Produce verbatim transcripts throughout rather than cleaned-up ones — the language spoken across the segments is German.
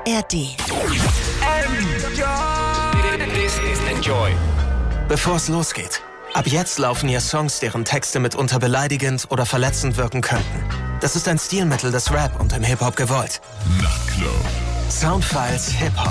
R D. This is Enjoy. Bevor es losgeht, ab jetzt laufen hier Songs, deren Texte mitunter beleidigend oder verletzend wirken könnten. Das ist ein Stilmittel des Rap und im Hip-Hop gewollt. Nachtclub. Soundfiles Hip-Hop.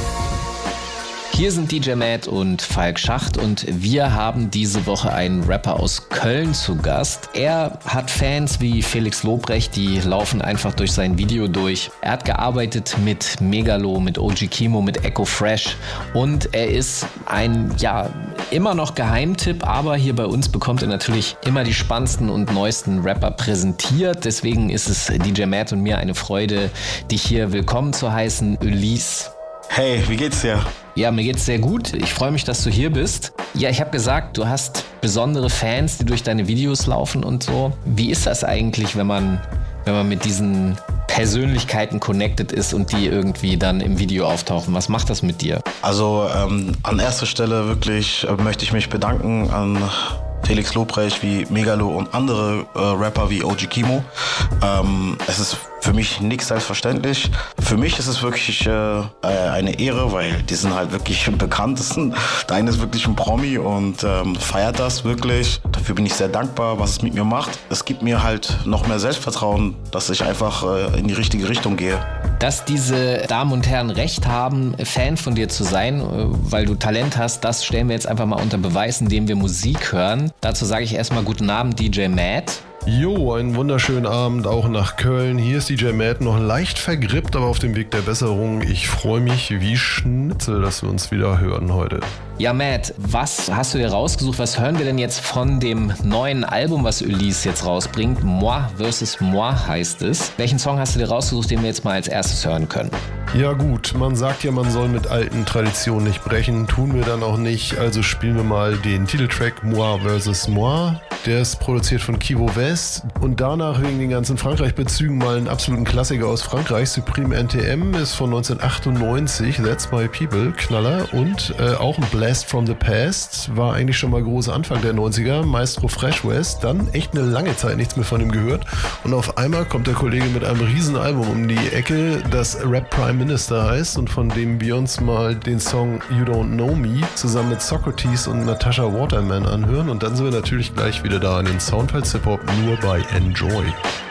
Hier sind D J Matt und Falk Schacht und wir haben diese Woche einen Rapper aus Köln zu Gast. Er hat Fans wie Felix Lobrecht, die laufen einfach durch sein Video durch. Er hat gearbeitet mit Megalo, mit O G Kimo, mit Echo Fresh und er ist ein, ja, immer noch Geheimtipp, aber hier bei uns bekommt er natürlich immer die spannendsten und neuesten Rapper präsentiert. Deswegen ist es D J Matt und mir eine Freude, dich hier willkommen zu heißen, Ulysse. Hey, wie geht's dir? Ja, mir geht's sehr gut. Ich freue mich, dass du hier bist. Ja, ich habe gesagt, du hast besondere Fans, die durch deine Videos laufen und so. Wie ist das eigentlich, wenn man, wenn man mit diesen Persönlichkeiten connected ist und die irgendwie dann im Video auftauchen? Was macht das mit dir? Also ähm, an erster Stelle wirklich äh, möchte ich mich bedanken an Felix Lobrecht wie Megalo und andere äh, Rapper wie O G Kimo. Ähm, es ist für mich nichts selbstverständlich. Für mich ist es wirklich äh, eine Ehre, weil die sind halt wirklich im Bekanntesten. Der eine ist wirklich ein Promi und ähm, feiert das wirklich. Dafür bin ich sehr dankbar, was es mit mir macht. Es gibt mir halt noch mehr Selbstvertrauen, dass ich einfach äh, in die richtige Richtung gehe. Dass diese Damen und Herren Recht haben, Fan von dir zu sein, weil du Talent hast, das stellen wir jetzt einfach mal unter Beweis, indem wir Musik hören. Dazu sage ich erstmal guten Abend, D J Matt. Jo, einen wunderschönen Abend auch nach Köln. Hier ist D J Matt, noch leicht vergrippt, aber auf dem Weg der Besserung. Ich freue mich wie Schnitzel, dass wir uns wieder hören heute. Ja, Matt, was hast du dir rausgesucht? Was hören wir denn jetzt von dem neuen Album, was Ulysse jetzt rausbringt? Moi versus Moi heißt es. Welchen Song hast du dir rausgesucht, den wir jetzt mal als erstes hören können? Ja gut, man sagt ja, man soll mit alten Traditionen nicht brechen. Tun wir dann auch nicht. Also spielen wir mal den Titeltrack Moi versus Moi. Der ist produziert von Kivo West. Und danach wegen den ganzen Frankreich-Bezügen mal einen absoluten Klassiker aus Frankreich. Supreme N T M ist von neunzehnhundertachtundneunzig. That's My People, Knaller. Und äh, auch ein Blast from the Past. War eigentlich schon mal groß Anfang der neunziger. Maestro Fresh West. Dann echt eine lange Zeit nichts mehr von ihm gehört. Und auf einmal kommt der Kollege mit einem riesen Album um die Ecke, das Rap Prime Minister heißt und von dem wir uns mal den Song You Don't Know Me zusammen mit Socrates und Natasha Waterman anhören. Und dann sind wir natürlich gleich wieder da in den Soundfiles Hip-Hop nur bei Enjoy.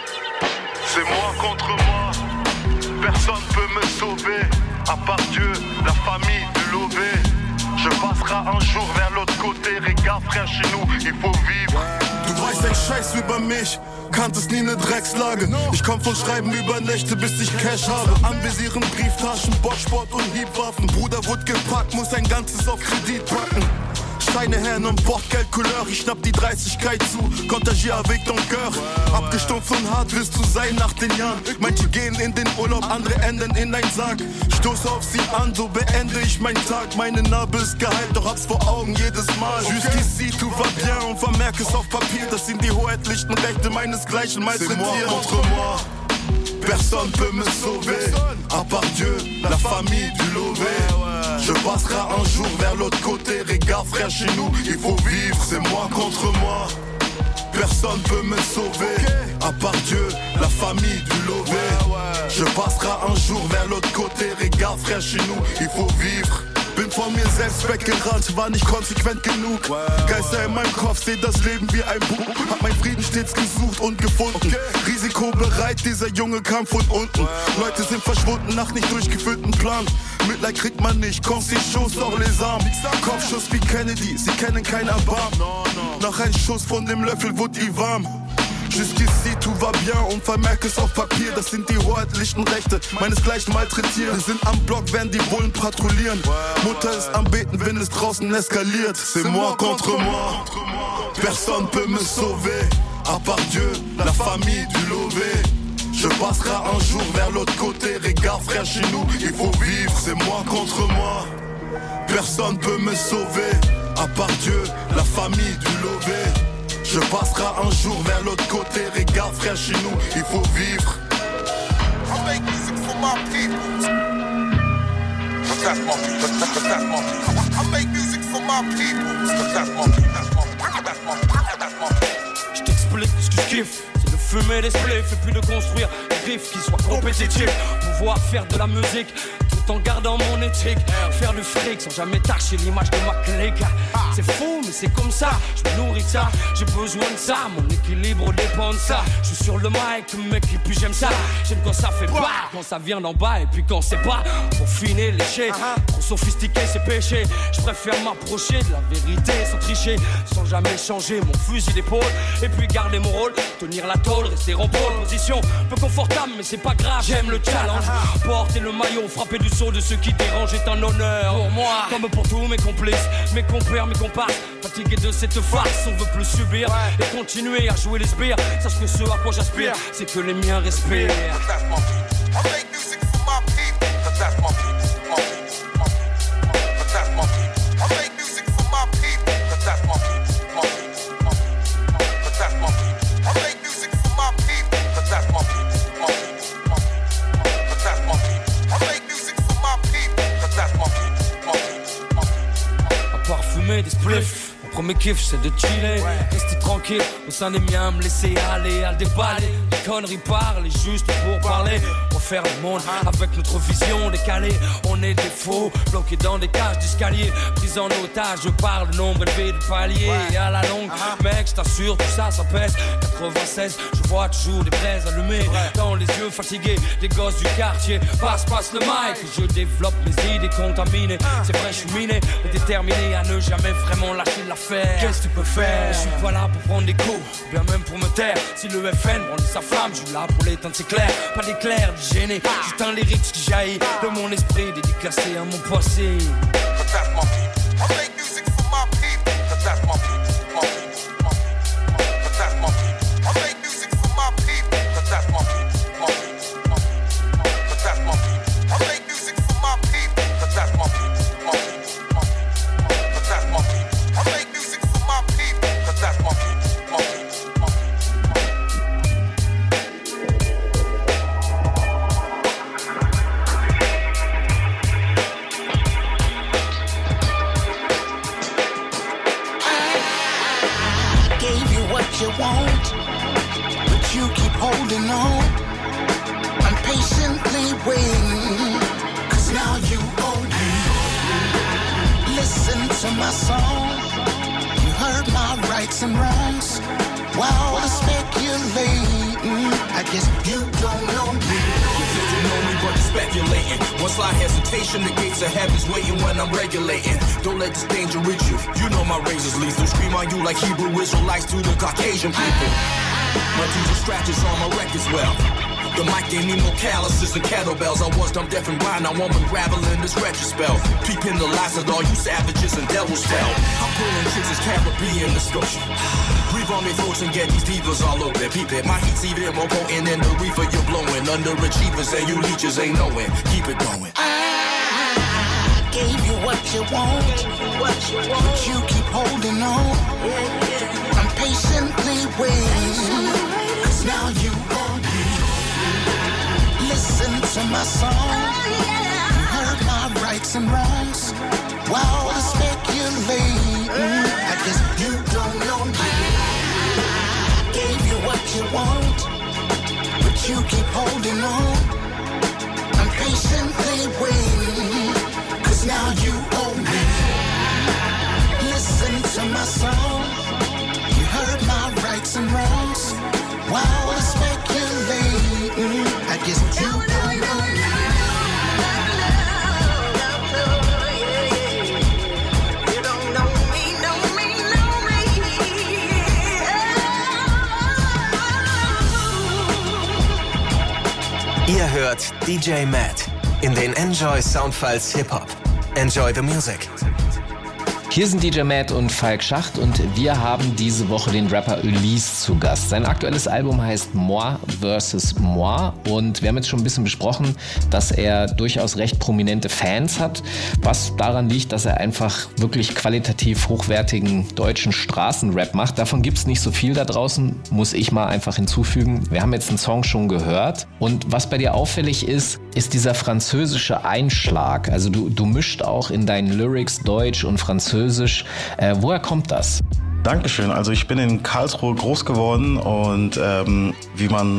C'est moi contre moi, personne peut me sauver, à part Dieu, la famille de Lové. Je passerai un jour vers l'autre côté, regarde frère, chez nous, il faut vivre. Du weißt ein Scheiß über mich, kanntest nie ne Dreckslage. Ich komm von Schreiben über Nächte, bis ich Cash habe. Anvisieren, Brieftaschen, Boxsport und Hiebwaffen. Bruder wurde gepackt, muss ein ganzes auf Kredit packen. Scheine Herren und Bordgeld Couleur, ich schnapp die Dreißigkeit zu, contagier avec ton cœur. Abgestumpft und hart wirst du sein nach den Jahren. Manche gehen in den Urlaub, andere enden in ein Sarg. Stoß auf sie an, so beende ich meinen Tag. Meine Narbe ist geheilt, doch hab's vor Augen jedes Mal. Jusqu'ici, tout va bien und vermerk es auf Papier. Das sind die hoheitlichen Rechte meinesgleichen malträtiert. C'est moi contre moi, personne peut me sauver, à part Dieu, la famille du Lové. Je passerai un jour vers l'autre côté, regarde frère, chez nous, il faut vivre, c'est moi contre moi. Personne peut me sauver, à part Dieu, la famille du Lové. Je passerai un jour vers l'autre côté, regarde frère, chez nous, il faut vivre. Bin von mir selbst weggerannt, war nicht konsequent genug. Geister in meinem Kopf, seh das Leben wie ein Buch. Hab meinen Frieden stets gesucht und gefunden. Risikobereit, dieser Junge kam von unten. Leute sind verschwunden nach nicht durchgeführten Plan. Mitleid kriegt man nicht, Concessions, doch les armes. Kopfschuss wie Kennedy, sie kennen kein Erbarmen. Nach einem Schuss von dem Löffel wurde die warm. Jusqu'ici, tout va bien und vermerk es auf Papier. Das sind die hoheitlichen Rechte, meinesgleichen malträtieren. Wir sind am Block, werden die Bullen patrouillieren. Mutter ist am Beten, wenn es draußen eskaliert. C'est moi contre moi, personne peut me sauver, à part Dieu, la famille du Lové. Je passerai un jour vers l'autre côté, regarde frère, chez nous, il faut vivre. C'est moi contre moi, personne peut me sauver, à part Dieu, la famille du Lové. Je passerai un jour vers l'autre côté, regarde frère, chez nous, il faut vivre. I make music for my people. But that's my people. But that's my people. I make music for my people. But that's my people. That's my people. That's my people. That's my people. Je t'explique ce que je kiffe, c'est de fumer des spliffs et puis de construire griffe qui soit compétitif. Pouvoir faire de la musique tout en gardant mon éthique. Faire du fric sans jamais tâcher l'image de ma clique. C'est fou mais c'est comme ça, je me nourris de ça. J'ai besoin de ça, mon équilibre dépend de ça. Je suis sur le mic, mec et puis j'aime ça. J'aime quand ça fait pas, quand ça vient d'en bas. Et puis quand c'est pas, pour finir léché. Trop sophistiqué c'est péché. Je préfère m'approcher de la vérité sans tricher, sans jamais changer mon fusil d'épaule. Et puis garder mon rôle, tenir la tôle, rester en pole position. Peu confortable mais c'est pas grave, j'aime le challenge. Porter le maillot, frapper du saut de ceux qui dérangent est un honneur pour moi, comme pour tous mes complices, mes compères, mes comparses. Fatigué de cette farce, on veut plus subir et continuer à jouer les sbires. Sache que ce à quoi j'aspire, c'est que les miens respirent. Des spliffs. Mon premier kiff c'est de chiller, ouais. Rester tranquille au sein des miens, me laisser aller à déballer. Les conneries parlent juste pour parler. Refaire le monde avec notre vision décalée. On est des faux, bloqués dans des cages d'escalier. Pris en otage, je parle de nombre élevé de paliers. Ouais. Et à la longue, uh-huh. Mec, je t'assure, tout ça, ça pèse. quatre-vingt-seize, je vois toujours des braises allumées dans les yeux fatigués des gosses du quartier. Passe, passe le mic, je développe mes idées contaminées. C'est vrai, je suis miné, mais déterminé à ne jamais vraiment lâcher l'affaire. Qu'est-ce que tu peux faire? Je suis pas là pour prendre des coups, bien même pour me taire. Si le F N brandit sa flamme, je suis là pour l'éteindre, c'est clair. Pas d'éclair, de gêner, juste un lyrics qui jaillit de mon esprit, dédicacé à mon passé. Like Hebrew Israelites to the Caucasian people. My D J scratches on my records well. The mic ain't need no calluses and kettlebells. I was dumb, deaf, and blind. Now I'm unraveling this retro spell. Peeping the lies of all you savages and devils tell. I'm pulling tricks as Caribbean discussion. Breathe on their throats and get these divas all over. Peep it, my heat's even more potent than the reefer you're blowing. Underachievers and you leeches ain't knowing. Keep it going. I gave you what you want, what you want. But you keep holding on. Yeah, yeah. I'm patiently waiting, cause now you want me. Listen to my song. Oh, yeah. You heard my rights and wrongs. While the speculating, uh, I guess you don't know me. I gave you what you want, but you keep holding on. I'm patiently waiting, cause now you owe me. Listen to my song. You heard my rights and wrongs. While we're speculating, I guess you don't know me. You don't know me, know me, know me. Ihr hört D J Matt in den Enjoy Soundfiles Hip-Hop. Enjoy the music. Hier sind D J Matt und Falk Schacht und wir haben diese Woche den Rapper Ulysse zu Gast. Sein aktuelles Album heißt Moi versus. Moi und wir haben jetzt schon ein bisschen besprochen, dass er durchaus recht prominente Fans hat, was daran liegt, dass er einfach wirklich qualitativ hochwertigen deutschen Straßenrap macht. Davon gibt es nicht so viel da draußen, muss ich mal einfach hinzufügen. Wir haben jetzt einen Song schon gehört und was bei dir auffällig ist, ist dieser französische Einschlag. Also du, du mischt auch in deinen Lyrics Deutsch und Französisch. Äh, woher kommt das? Dankeschön. Also ich bin in Karlsruhe groß geworden und ähm, wie man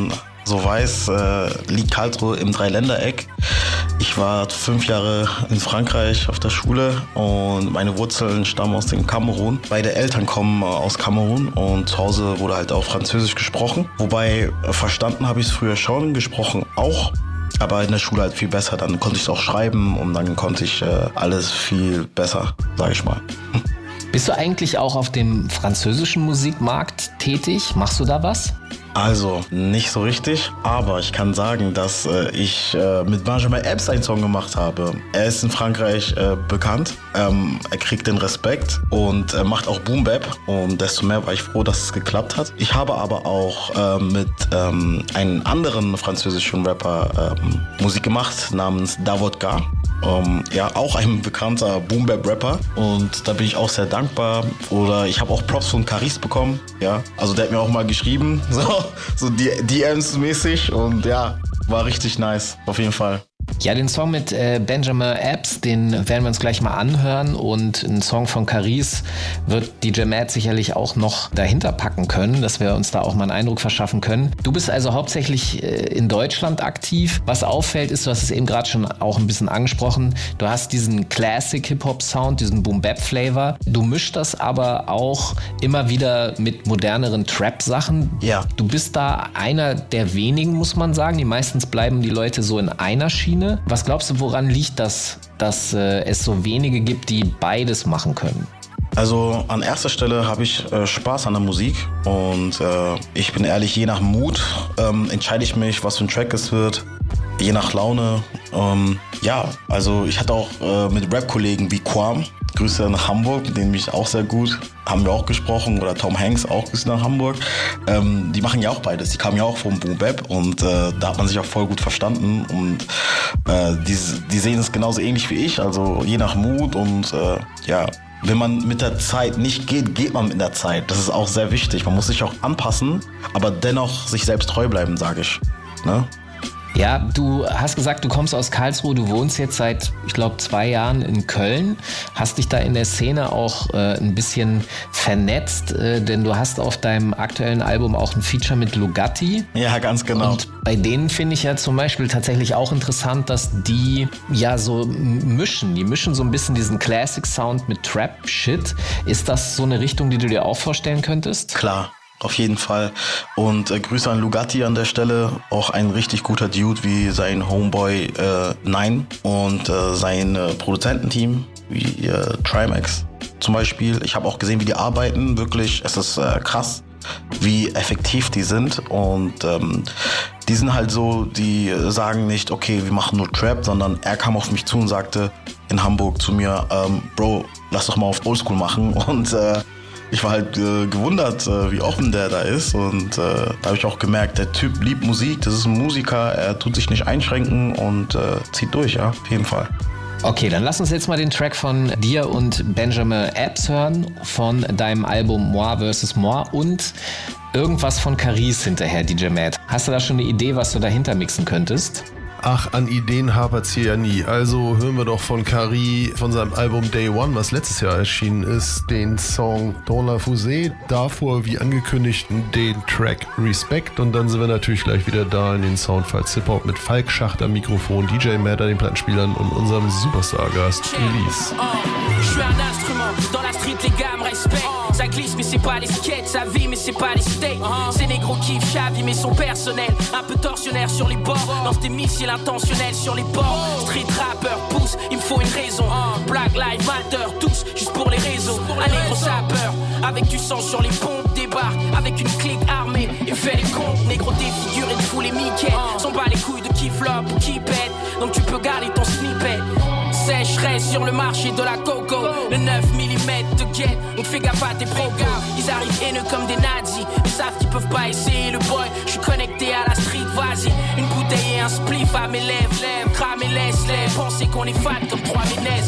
so weiß, äh, liegt Karlsruhe im Dreiländereck. Ich war fünf Jahre in Frankreich auf der Schule und meine Wurzeln stammen aus dem Kamerun. Beide Eltern kommen aus Kamerun und zu Hause wurde halt auch Französisch gesprochen. Wobei äh, verstanden habe ich es früher schon, gesprochen auch. Aber in der Schule halt viel besser. Dann konnte ich es auch schreiben und dann konnte ich äh, alles viel besser, sage ich mal. Bist du eigentlich auch auf dem französischen Musikmarkt tätig? Machst du da was? Also, nicht so richtig, aber ich kann sagen, dass äh, ich äh, mit Benjamin Epps einen Song gemacht habe. Er ist in Frankreich äh, bekannt, ähm, er kriegt den Respekt und äh, macht auch Boom Bap und desto mehr war ich froh, dass es geklappt hat. Ich habe aber auch äh, mit ähm, einem anderen französischen Rapper ähm, Musik gemacht, namens Davodka. Um, ja, auch ein bekannter Boom-Bap-Rapper und da bin ich auch sehr dankbar. Oder ich habe auch Props von Caris bekommen, ja. Also der hat mir auch mal geschrieben, so, so D Ms-mäßig und ja, war richtig nice, auf jeden Fall. Ja, den Song mit äh, Benjamin Epps, den werden wir uns gleich mal anhören und einen Song von Caris wird D J Matt sicherlich auch noch dahinter packen können, dass wir uns da auch mal einen Eindruck verschaffen können. Du bist also hauptsächlich äh, in Deutschland aktiv. Was auffällt ist, du hast es eben gerade schon auch ein bisschen angesprochen, du hast diesen Classic-Hip-Hop-Sound, diesen Boom-Bap-Flavor. Du mischst das aber auch immer wieder mit moderneren Trap-Sachen. Ja. Du bist da einer der wenigen, muss man sagen. Die meistens bleiben die Leute so in einer Schiene. Was glaubst du, woran liegt das, dass äh, es so wenige gibt, die beides machen können? Also an erster Stelle habe ich äh, Spaß an der Musik und äh, ich bin ehrlich, je nach Mut ähm, entscheide ich mich, was für ein Track es wird, je nach Laune. Ähm, ja, also ich hatte auch äh, mit Rap-Kollegen wie Quam, Grüße nach Hamburg, mit denen mich auch sehr gut, haben wir auch gesprochen, oder Tom Hanks, auch Grüße nach Hamburg. Ähm, die machen ja auch beides, die kamen ja auch vom Boom Bap und äh, da hat man sich auch voll gut verstanden und äh, die, die sehen es genauso ähnlich wie ich, also je nach Mut und äh, ja, wenn man mit der Zeit nicht geht, geht man mit der Zeit. Das ist auch sehr wichtig, man muss sich auch anpassen, aber dennoch sich selbst treu bleiben, sage ich, ne? Ja, du hast gesagt, du kommst aus Karlsruhe, du wohnst jetzt seit, ich glaube, zwei Jahren in Köln, hast dich da in der Szene auch äh, ein bisschen vernetzt, äh, denn du hast auf deinem aktuellen Album auch ein Feature mit Lugatti. Ja, ganz genau. Und bei denen finde ich ja zum Beispiel tatsächlich auch interessant, dass die ja so mischen, die mischen so ein bisschen diesen Classic-Sound mit Trap-Shit. Ist das so eine Richtung, die du dir auch vorstellen könntest? Klar. Auf jeden Fall. Und äh, Grüße an Lugatti an der Stelle. Auch ein richtig guter Dude wie sein Homeboy äh, Nine und äh, sein äh, Produzententeam wie äh, Trimax zum Beispiel. Ich habe auch gesehen, wie die arbeiten. Wirklich, es ist äh, krass, wie effektiv die sind. Und ähm, die sind halt so, die sagen nicht, okay, wir machen nur Trap, sondern er kam auf mich zu und sagte in Hamburg zu mir, ähm, Bro, lass doch mal auf Oldschool machen. Und äh, ich war halt äh, gewundert, äh, wie offen der da ist und äh, da habe ich auch gemerkt, der Typ liebt Musik, das ist ein Musiker, er tut sich nicht einschränken und äh, zieht durch, ja, auf jeden Fall. Okay, dann lass uns jetzt mal den Track von dir und Benjamin Epps hören, von deinem Album Moi versus. Moi und irgendwas von Caris hinterher, D J Matt. Hast du da schon eine Idee, was du dahinter mixen könntest? Ach, an Ideen hapert's hier ja nie. Also hören wir doch von Caris, von seinem Album Day One, was letztes Jahr erschienen ist, den Song Dans la Fusée. Davor, wie angekündigt, den Track Respect. Und dann sind wir natürlich gleich wieder da in den Soundfiles Hip-Hop mit Falk Schacht am Mikrofon, D J Matt an den Plattenspielern und unserem Superstar-Gast Elise. Je suis un instrument, dans la street les gars me respectent. Ça glisse mais c'est pas les skates, ça vit mais c'est pas les steaks. Ces négros kiffent, chavi mais sont personnels. Un peu tortionnaire sur les bords, lance des missiles intentionnels sur les bords. Street rapper pousse, il me faut une raison. Black Lives Matter, tous, juste pour les réseaux. Un négro sapeur, avec du sang sur les pompes, débarque avec une clique armée et fait les comptes. Négro défiguré de fou les Mickey, sont pas les couilles de qui flop ou qui pète. Donc tu peux garder ton snippet. Sécheresse sur le marché de la coco. Le neuf millimètres de guette. Donc fais gaffe à tes propos. Ils arrivent haineux comme des nazis. Ils savent qu'ils peuvent pas essayer le boy. Je suis connecté à la street, vas-y. Une bouteille et un spliff à mes lèvres. Lèvres, cramer, laisse, lèvres. Penser qu'on est fat comme trois Ménez.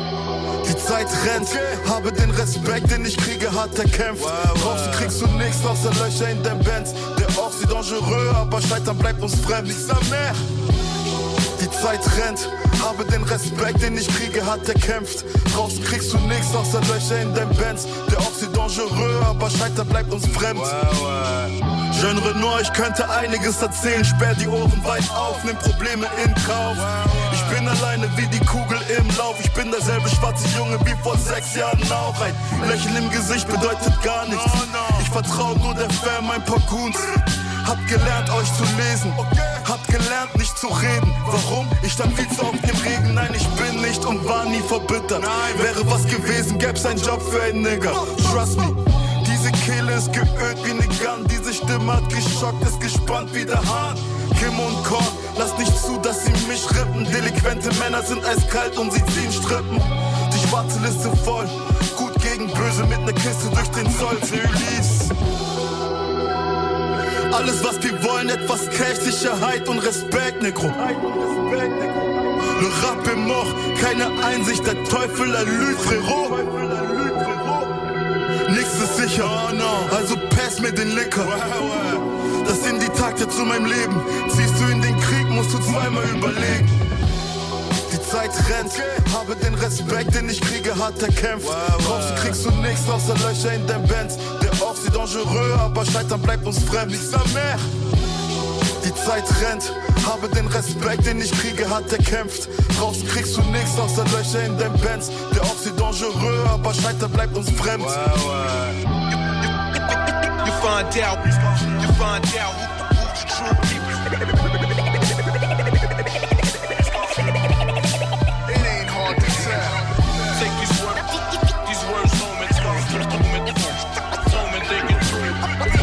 Die Zeit rennt, habe den Respekt, den ich kriege, hat er kämpft. Draußen kriegst du nichts außer Löcher in den Bands. Der Ort ist dangereux, aber Scheitern bleibt uns fremd. Nichts mehr. Die Zeit rennt, habe den Respekt, den ich kriege, hat er kämpft. Draußen kriegst du nichts außer Löcher in den Bands. Der Ort ist dangereux, aber Scheitern bleibt uns fremd. Je Genre Noir, ich könnte einiges erzählen. Sperr die Ohren weit auf, nimm Probleme in Kauf. Ich bin alleine wie die Kugel im Lauf. Ich bin derselbe schwarze Junge wie vor sechs Jahren auch. Ein Lächeln im Gesicht bedeutet gar nichts. Ich vertraue nur der Fam, ein paar Goons. Hab gelernt euch zu lesen, hab gelernt nicht zu reden. Warum? Ich stand viel zu oft im Regen. Nein, ich bin nicht und war nie verbittert. Wäre was gewesen, gäb's einen Job für einen Nigger. Trust me. Diese Kehle ist geölt wie ne Gun. Diese Stimme hat geschockt, ist gespannt wie der Hahn. Kim und Korn, lass nicht zu, dass sie mich rippen. Delinquente Männer sind eiskalt und sie ziehen Strippen. Die schwarze Liste voll, gut gegen böse mit ne Kiste durch den Zoll. Release. Alles was wir wollen, etwas Cash, Sicherheit und Respekt, Negro. Le Rap est mort, keine Einsicht, der Teufel erlügt, Frérot. Nichts ist sicher, also pass mir den Liquor. Das sind die Takte zu meinem Leben. Ziehst du in den Krieg, musst du zweimal überlegen. Die Zeit rennt, habe den Respekt, den ich kriege, hart erkämpft. Draußen kriegst du nichts außer Löcher in den Bands. Der Ort ist dangereux, aber Scheitern bleibt uns fremd. Nichts mehr. Die Zeit rennt, habe den Respekt, den ich kriege, hart erkämpft. Draußen kriegst du nichts außer Löcher in den Bands. Der Ort ist dangereux, aber Scheitern bleibt uns fremd. You find out, you find out who's the true people. It ain't hard to tell. Take these words, these words home and home and think it through.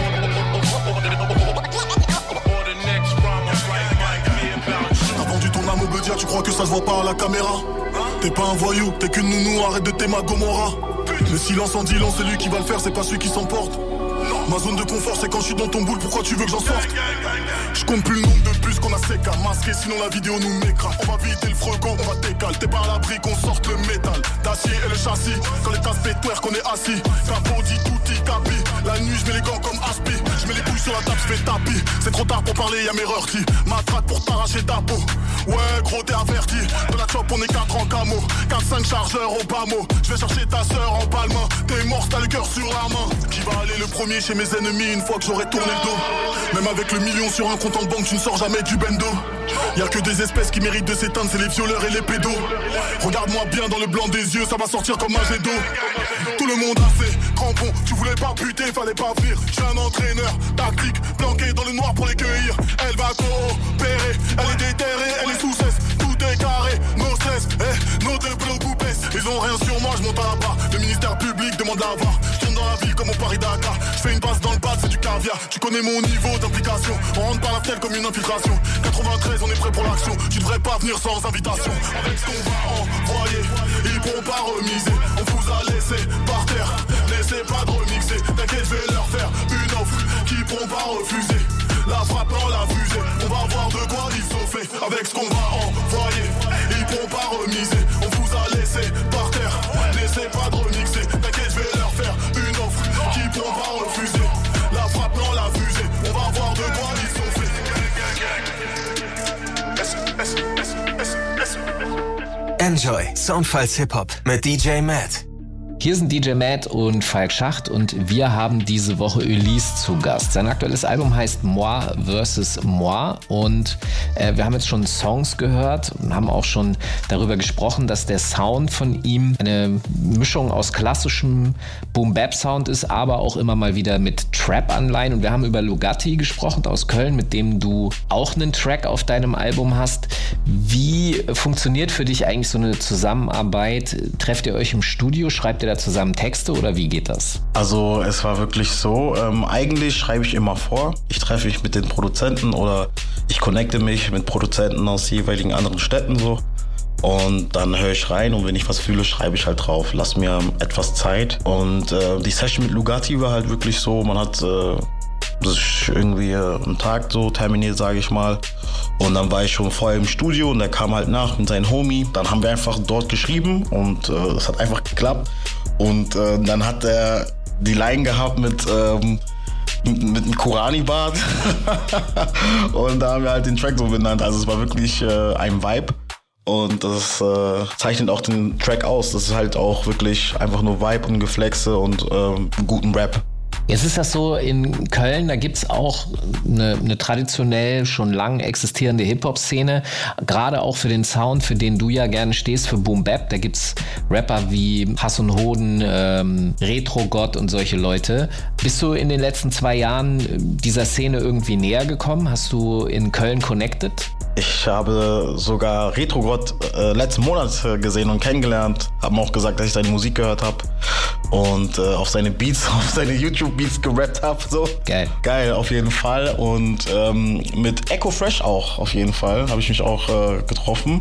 Or the next rhyme I write might be about you. T'as vendu ton âme au Bedia, tu crois que ça se voit pas à la caméra? T'es pas un voyou, t'es qu'une nounou, arrête de t'aimer Gomorrah. Le silence en dit long, c'est lui qui va le faire, c'est pas celui qui s'emporte. Ma zone de confort c'est quand je suis dans ton boule, pourquoi tu veux que j'en sorte? Je compte plus le nombre de bus qu'on a C K masqué, sinon la vidéo nous m'écrase. On va vider le fregon, on va décaler. T'es pas à l'abri qu'on sorte le métal d'acier et le châssis. Quand les tasses pétoires qu'on est assis. Capot dit tout y capi. La nuit je mets les gants comme Aspi. Je mets les couilles sur la table, je fais tapis. C'est trop tard pour parler, y'a mes rortis. Matraque pour t'arracher ta peau. Ouais gros t'es averti. De la chop on est quatre en camo. quatre cinq chargeurs au bas mot. Je vais chercher ta sœur en palma. T'es mort, t'as le cœur sur la main. Qui va aller le premier chez mes ennemis une fois que j'aurai tourné le dos? Même avec le million sur un compte en banque, tu ne sors jamais du bendo. Y'a que des espèces qui méritent de s'éteindre, c'est les violeurs et les pédos. Regarde-moi bien dans le blanc des yeux, ça va sortir comme un jet d'eau. Tout le monde a ses crampons, tu voulais pas buter, fallait pas venir. J'suis un entraîneur tactique, planqué dans le noir pour les cueillir. Elle va coopérer, elle est déterrée, elle est sous cesse. Tout est carré, no stress, eh, no de bloc baisse. Ils ont rien sur moi, je monte à la barre. Le ministère public demande la var. Je tourne dans la ville comme au Paris-Dakar. Je fais une passe dans le bas, c'est du caviar. Tu connais mon niveau d'implication. On rentre par la fenêtre comme une infiltration. quatre-vingt-treize, on est prêt pour l'action. Tu devrais pas venir sans invitation. Avec ce qu'on va envoyer, ils pourront pas remiser. On vous a laissé par terre, laissez pas de remixer. T'inquiète, je vais leur faire une offre qu'ils pourront pas refuser. La frappe dans la fusée, on va voir de quoi ils sont faits. Avec ce qu'on va envoyer, ils pourront pas remiser. On vous a laissé par terre, laissez pas de remixer. T'inquiète, je vais leur faire une offre qu'ils pourront pas refuser. La frappe dans la fusée, on va voir de quoi ils sont faits. Enjoy Soundfiles Hip-Hop mit D J Matt. Hier sind D J Matt und Falk Schacht und wir haben diese Woche Ulysse zu Gast. Sein aktuelles Album heißt Moi versus. Moi und äh, wir haben jetzt schon Songs gehört und haben auch schon darüber gesprochen, dass der Sound von ihm eine Mischung aus klassischem Boom-Bap-Sound ist, aber auch immer mal wieder mit Trap-Anleihen. Und wir haben über Lugatti gesprochen aus Köln, mit dem du auch einen Track auf deinem Album hast. Wie funktioniert für dich eigentlich so eine Zusammenarbeit? Trefft ihr euch im Studio? Schreibt ihr da zusammen Texte oder wie geht das? Also es war wirklich so, ähm, eigentlich schreibe ich immer vor. Ich treffe mich mit den Produzenten oder ich connecte mich mit Produzenten aus jeweiligen anderen Städten so. Und dann höre ich rein und wenn ich was fühle, schreibe ich halt drauf. Lass mir etwas Zeit. Und äh, die Session mit Lugatti war halt wirklich so, man hat äh, das ist irgendwie äh, einen Tag so terminiert, sage ich mal. Und dann war ich schon vorher im Studio und er kam halt nach mit seinem Homie. Dann haben wir einfach dort geschrieben und es äh, hat einfach geklappt. Und äh, dann hat er die Line gehabt mit, ähm, mit, mit einem Korani-Bart. Und da haben wir halt den Track so benannt. Also es war wirklich äh, ein Vibe. Und das äh, zeichnet auch den Track aus. Das ist halt auch wirklich einfach nur Vibe und Geflexe und äh, einen guten Rap. Jetzt ist das so, in Köln, da gibt es auch eine, eine traditionell schon lang existierende Hip-Hop-Szene, gerade auch für den Sound, für den du ja gerne stehst, für Boom Bap. Da gibt es Rapper wie Hass und Hoden, ähm, Retro-Gott und solche Leute. Bist du in den letzten zwei Jahren dieser Szene irgendwie näher gekommen? Hast du in Köln connected? Ich habe sogar Retro-Gott äh, letzten Monat gesehen und kennengelernt. Haben auch gesagt, dass ich seine Musik gehört habe und äh, auf seine Beats, auf seine YouTube-Beats gerappt habe. So. Geil. Geil, auf jeden Fall. Und ähm, mit Echo Fresh auch, auf jeden Fall, habe ich mich auch äh, getroffen.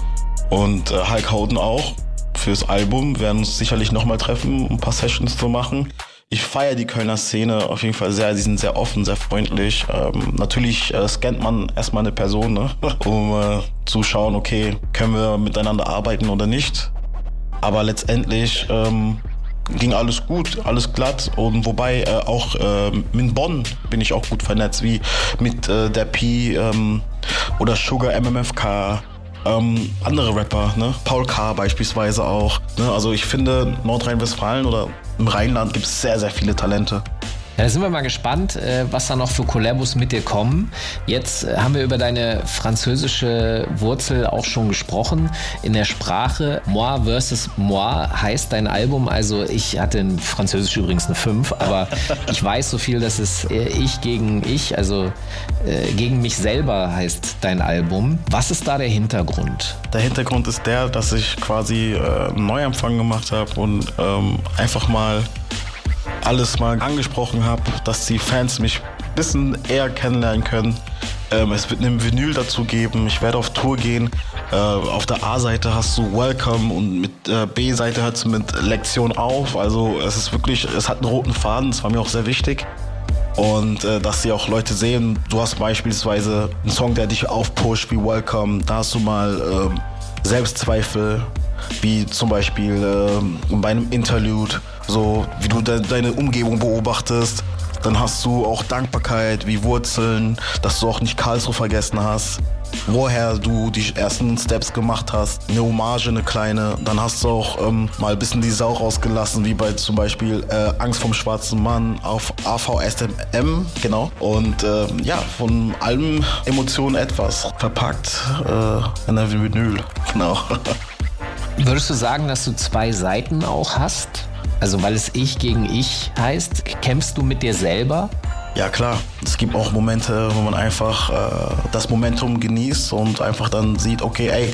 Und äh, Hulk Hoden auch fürs Album. Wir werden uns sicherlich nochmal treffen, um ein paar Sessions zu machen. Ich feiere die Kölner Szene auf jeden Fall sehr. Die sind sehr offen, sehr freundlich. Ähm, natürlich äh, scannt man erstmal eine Person, ne? um äh, zu schauen, okay, können wir miteinander arbeiten oder nicht. Aber letztendlich ähm, ging alles gut, alles glatt. Und wobei äh, auch äh, mit Bonn bin ich auch gut vernetzt, wie mit äh, der P ähm, oder Sugar M M F K. Ähm, andere Rapper, ne? Paul K. beispielsweise auch. Ne? Also ich finde, Nordrhein-Westfalen oder im Rheinland gibt es sehr, sehr viele Talente. Ja, da sind wir mal gespannt, was da noch für Kollabos mit dir kommen. Jetzt haben wir über deine französische Wurzel auch schon gesprochen. In der Sprache Moi versus Moi heißt dein Album, also ich hatte in Französisch übrigens eine fünf, aber ich weiß so viel, dass es Ich gegen Ich, also äh, gegen mich selber heißt dein Album. Was ist da der Hintergrund? Der Hintergrund ist der, dass ich quasi äh, einen Neuanfang gemacht habe und ähm, einfach mal alles mal angesprochen habe, dass die Fans mich ein bisschen eher kennenlernen können. Ähm, es wird einen Vinyl dazu geben, ich werde auf Tour gehen. Äh, auf der A-Seite hast du Welcome und mit äh, B-Seite hört es mit Lektion auf. Also es ist wirklich, es hat einen roten Faden, das war mir auch sehr wichtig. Und äh, dass sie auch Leute sehen, du hast beispielsweise einen Song, der dich aufpusht, wie Welcome, da hast du mal äh, Selbstzweifel, wie zum Beispiel äh, bei einem Interlude, so wie du de- deine Umgebung beobachtest. Dann hast du auch Dankbarkeit, wie Wurzeln, dass du auch nicht Karlsruhe vergessen hast, woher du die ersten Steps gemacht hast, eine Hommage, eine kleine. Dann hast du auch ähm, mal ein bisschen die Sau rausgelassen, wie bei zum Beispiel äh, Angst vom schwarzen Mann auf A V S M M, genau. Und äh, ja, von allem Emotionen etwas verpackt äh, in der Vinyl, genau. Würdest du sagen, dass du zwei Seiten auch hast? Also weil es Ich gegen Ich heißt, kämpfst du mit dir selber? Ja klar, es gibt auch Momente, wo man einfach äh, das Momentum genießt und einfach dann sieht, okay, ey,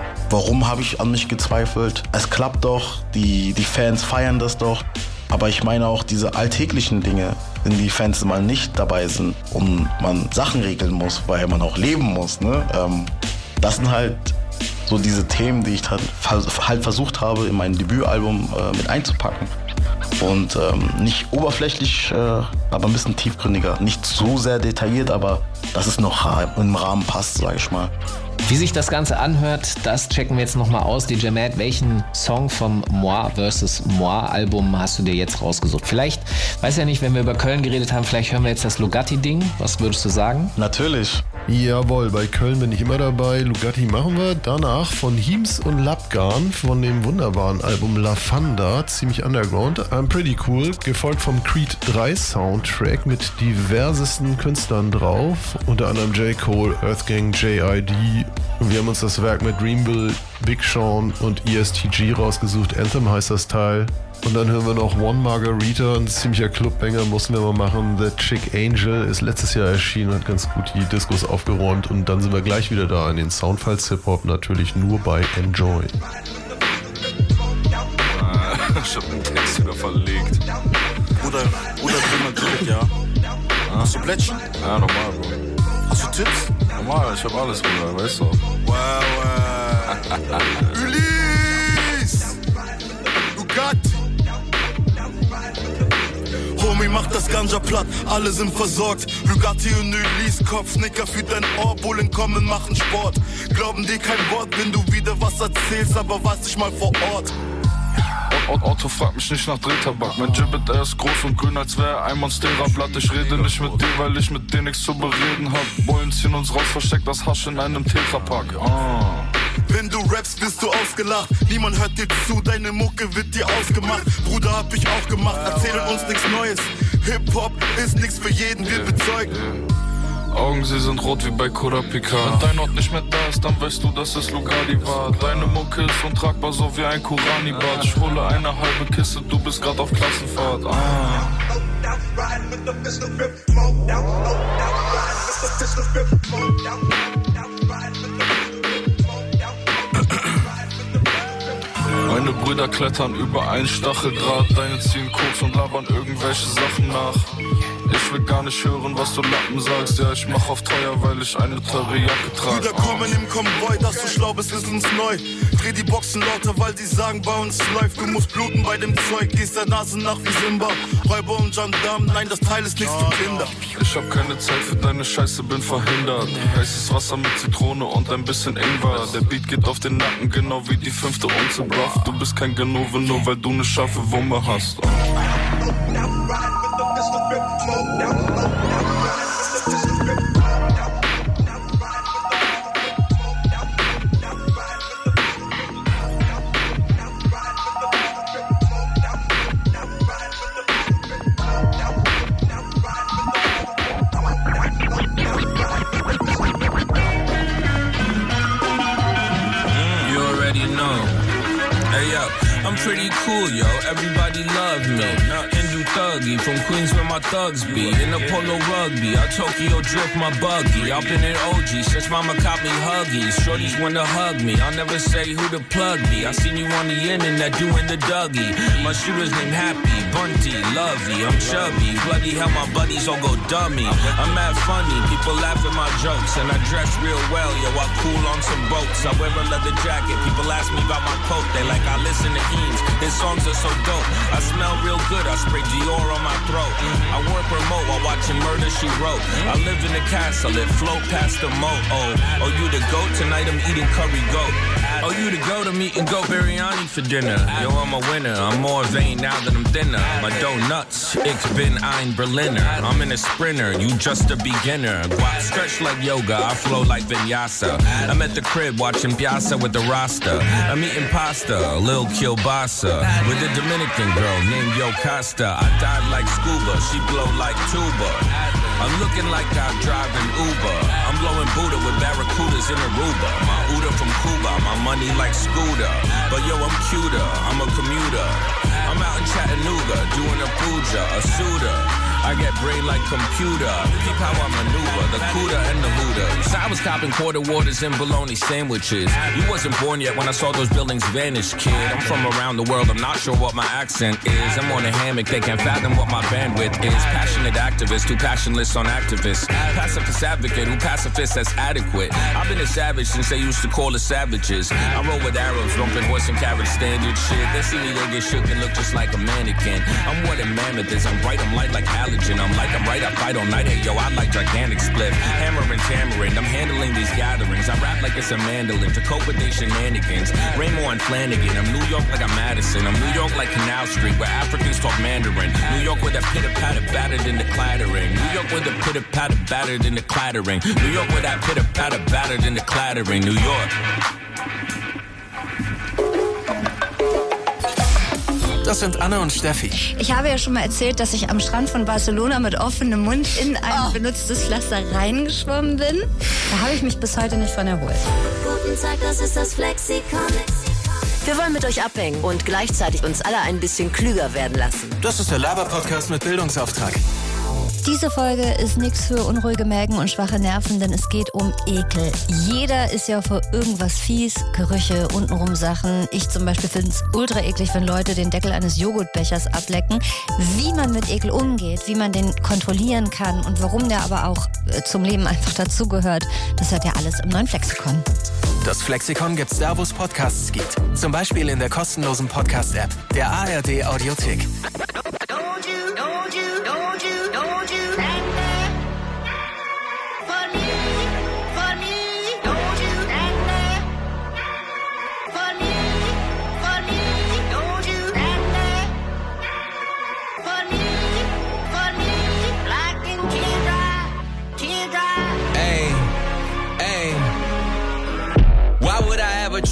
warum habe ich an mich gezweifelt? Es klappt doch, die, die Fans feiern das doch. Aber ich meine auch diese alltäglichen Dinge, wenn die Fans mal nicht dabei sind und man Sachen regeln muss, weil man auch leben muss. Ne? Ähm, das sind halt so diese Themen, die ich halt versucht habe, in mein Debütalbum äh, mit einzupacken. Und ähm, nicht oberflächlich, äh, aber ein bisschen tiefgründiger. Nicht so sehr detailliert, aber dass es noch im Rahmen passt, sage ich mal. Wie sich das Ganze anhört, das checken wir jetzt nochmal aus. D J Matt, welchen Song vom Moi versus Moi Album hast du dir jetzt rausgesucht? Vielleicht, weiß ja nicht, wenn wir über Köln geredet haben, vielleicht hören wir jetzt das Lugatti-Ding. Was würdest du sagen? Natürlich. Jawohl, bei Köln bin ich immer dabei. Lugatti machen wir. Danach von Hiems und Lapgarn von dem wunderbaren Album La Fanda, ziemlich underground. I'm Pretty Cool, gefolgt vom Creed drei Soundtrack mit diversesten Künstlern drauf. Unter anderem J. Cole, Earthgang, J I D. Wir haben uns das Werk mit Dreamville, Big Sean und E S T G rausgesucht. Anthem heißt das Teil. Und dann hören wir noch One Margarita, ein ziemlicher Clubbanger, mussten wir mal machen. The Chick Angel ist letztes Jahr erschienen, hat ganz gut die Discos aufgeräumt. Und dann sind wir gleich wieder da in den Soundfiles Hip-Hop, natürlich nur bei Enjoy. Ich hab den Text wieder verlegt. Bruder, Bruder, bring mal zurück, ja? Ah. Hast du Plättchen? Ja, normal, Bro. Hast du Tipps? Normal, ich hab alles, Bruder, weißt du. Wow, wow. Ulysse! Lugatti! Homie, mach das Ganja platt, alle sind versorgt. Lugatti und Ulysse, Kopfnicker für dein Ohr. Bullen kommen, machen Sport. Glauben dir kein Wort, wenn du wieder was erzählst, aber weiß dich mal vor Ort. Otto fragt mich nicht nach Drehtabak. Mein Gibbet, er ist groß und grün, als wäre er ein Monstera-Blatt. Ich rede nicht mit dir, weil ich mit dir nichts zu bereden hab. Bullen ziehen uns raus, versteckt das Hasch in einem Tetrapack. Ah. Wenn du rappst, wirst du ausgelacht. Niemand hört dir zu, deine Mucke wird dir ausgemacht. Bruder, hab ich auch gemacht, erzählen uns nichts Neues. Hip-Hop ist nix für jeden, wir bezeugen. Augen, sie sind rot wie bei Kurapika. Wenn dein Ort nicht mehr da ist, dann weißt du, dass es Lugardi war. Deine Mucke ist untragbar, so wie ein Kurani-Bad. Ich hole eine halbe Kiste, du bist grad auf Klassenfahrt. Ah. Meine Brüder klettern über ein Stacheldraht. Deine ziehen Koks und labern irgendwelche Sachen nach. Ich will gar nicht hören, was du Lappen sagst. Ja, ich mach auf teuer, weil ich eine teure Jacke trage. Brüder kommen im Konvoi, dass du schlau bist, ist uns neu. Dreh die Boxen lauter, weil die sagen, bei uns läuft. Du musst bluten bei dem Zeug, gehst der Nase nach wie Simba. Räuber und Gendarmen, nein, das Teil ist nichts für Kinder. Ich hab keine Zeit für deine Scheiße, bin verhindert. Heißes Wasser mit Zitrone und ein bisschen Ingwer. Der Beat geht auf den Nacken, genau wie die fünfte Unze, bruv. Du bist kein Ganove, nur weil du ne scharfe Wumme hast. I'm pretty cool, yo. Everybody love me. Hindu thuggy from Queens where my thugs be. In a polo rugby, I Tokyo drift my buggy. I've been an O G since mama caught me huggies. Shorties wanna hug me. I'll never say who to plug me. I seen you on the internet doing the Dougie. My shooter's named Happy, Bunty, Lovey. I'm chubby. Bloody hell, my buddies all go dummy. I'm mad funny. People laugh at my jokes. And I dress real well, yo. I cool on some boats. I wear a leather jacket. People ask me about my coat. They like I listen to his songs are so dope. I smell real good. I spray Dior on my throat. I work remote while watching Murder, She Wrote. I live in a castle. It float past the moat. Oh, oh, you the goat? Tonight I'm eating curry goat. Oh, you the goat? I'm eating goat biryani for dinner. Yo, I'm a winner. I'm more vain now than I'm thinner. My dough nuts. Ich bin ein Berliner. I'm in a sprinter. You just a beginner. Guap stretch like yoga. I flow like vinyasa. I'm at the crib watching Piazza with the Rasta. I'm eating pasta. Lil Kielbasa with a Dominican girl named Yo Costa. I died like scuba, she blow like tuba. I'm looking like I'm driving Uber. I'm blowing Buddha with barracudas in Aruba. My Uda from Cuba, my money like Scooter. But yo, I'm cuter, I'm a commuter. I'm out in Chattanooga doing a puja, a suitor. I get brain like computer. Keep how I maneuver, the cooter and the hooter. So I was copping quarter waters and bologna sandwiches. You wasn't born yet when I saw those buildings vanish, kid. I'm from around the world, I'm not sure what my accent is. I'm on a hammock, they can't fathom what my bandwidth is. Passionate activist, too passionless on activists. Pacifist advocate, who pacifist as adequate. I've been a savage since they used to call us savages. I roll with arrows, lumping horse and carrot standard shit. They see me, they get shook and look just like a mannequin. I'm what a mammoth is, I'm bright, I'm light like allergen. I'm like, I'm right, I fight all night. Hey, yo, I like gigantic split. Hammer and tamarind, I'm handling these gatherings. I rap like it's a mandolin to cope with their shenanigans. Raymore and Flanagan, I'm New York like I'm Madison. I'm New York like Canal Street, where Africans talk Mandarin. New York with that pitter-patter battered in the clattering. New York with a pitter-patter battered in the clattering. New York with that pitter-patter battered in the clattering. New York. Das sind Anne und Steffi. Ich habe ja schon mal erzählt, dass ich am Strand von Barcelona mit offenem Mund in ein oh. benutztes Pflaster reingeschwommen bin. Da habe ich mich bis heute nicht von erholt. Guten Tag, das ist das Flexikon. Wir wollen mit euch abhängen und gleichzeitig uns alle ein bisschen klüger werden lassen. Das ist der Laber-Podcast mit Bildungsauftrag. Diese Folge ist nichts für unruhige Mägen und schwache Nerven, denn es geht um Ekel. Jeder ist ja vor irgendwas fies, Gerüche, untenrum Sachen. Ich zum Beispiel finde es ultra eklig, wenn Leute den Deckel eines Joghurtbechers ablecken. Wie man mit Ekel umgeht, wie man den kontrollieren kann und warum der aber auch zum Leben einfach dazugehört, das hört ja alles im neuen Flexikon. Das Flexikon gibt's da, wo es Podcasts gibt. Zum Beispiel in der kostenlosen Podcast-App, der A R D Audiothek.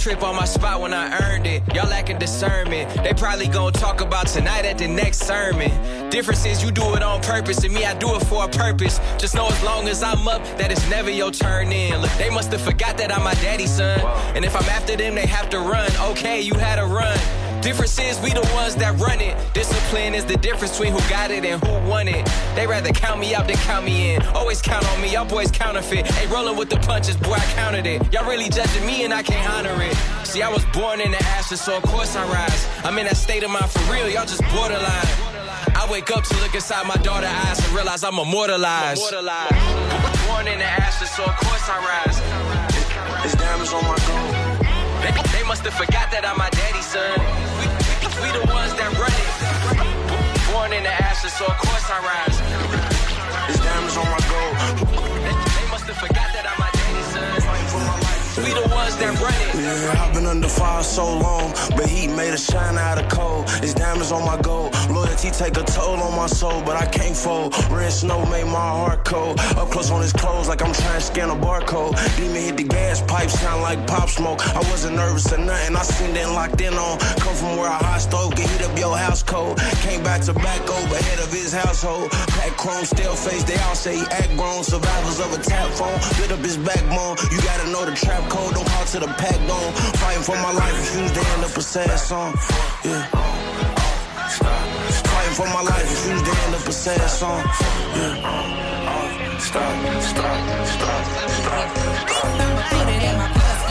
trip on my spot when I earned it. Y'all lacking discernment. They probably gon' talk about tonight at the next sermon. Difference is you do it on purpose, and me, I do it for a purpose. Just know as long as I'm up, that it's never your turn in. Look, they must have forgot that I'm my daddy's son. And if I'm after them, they have to run. Okay, you had a run. Difference is we the ones that run it. Discipline is the difference between who got it and who won it. They rather count me out than count me in. Always count on me, y'all boys counterfeit. Ain't rolling with the punches, boy, I counted it. Y'all really judging me and I can't honor it. See, I was born in the ashes, so of course I rise. I'm in that state of mind for real, y'all just borderline. I wake up to look inside my daughter's eyes and realize I'm immortalized. Born in the ashes, so of course I rise. It's diamonds on my gold. They, they must have forgot that I'm my daddy's son. We, we, we the ones that run it. Born in the ashes, so of course I rise. It's diamonds on my gold. They, they must have forgot that I'm my daddy's son. We the ones that run it. Yeah, I've been under fire so long, but he made a shine out of cold. It's diamonds on my gold. Loyalty take a toll on my soul, but I can't fold. Red snow made my heart cold. Up close on his clothes like I'm trying to scan a barcode. Demon hit the gas pipe, sound like pop smoke. I wasn't nervous or nothing, I seen it locked in on. Come from where a hot stove can heat up your house cold. Came back to back over head of his household. Pack chrome, still face, they all say he act grown. Survivors of a tap phone, lit up his backbone. You gotta know the trap code, don't call to the pack dome. Fighting for my life, refuse to end up a sad song. Yeah. Fighting for my life, refuse to end up a sad song. Yeah. Stop, stop, stop, stop, stop. Put it in my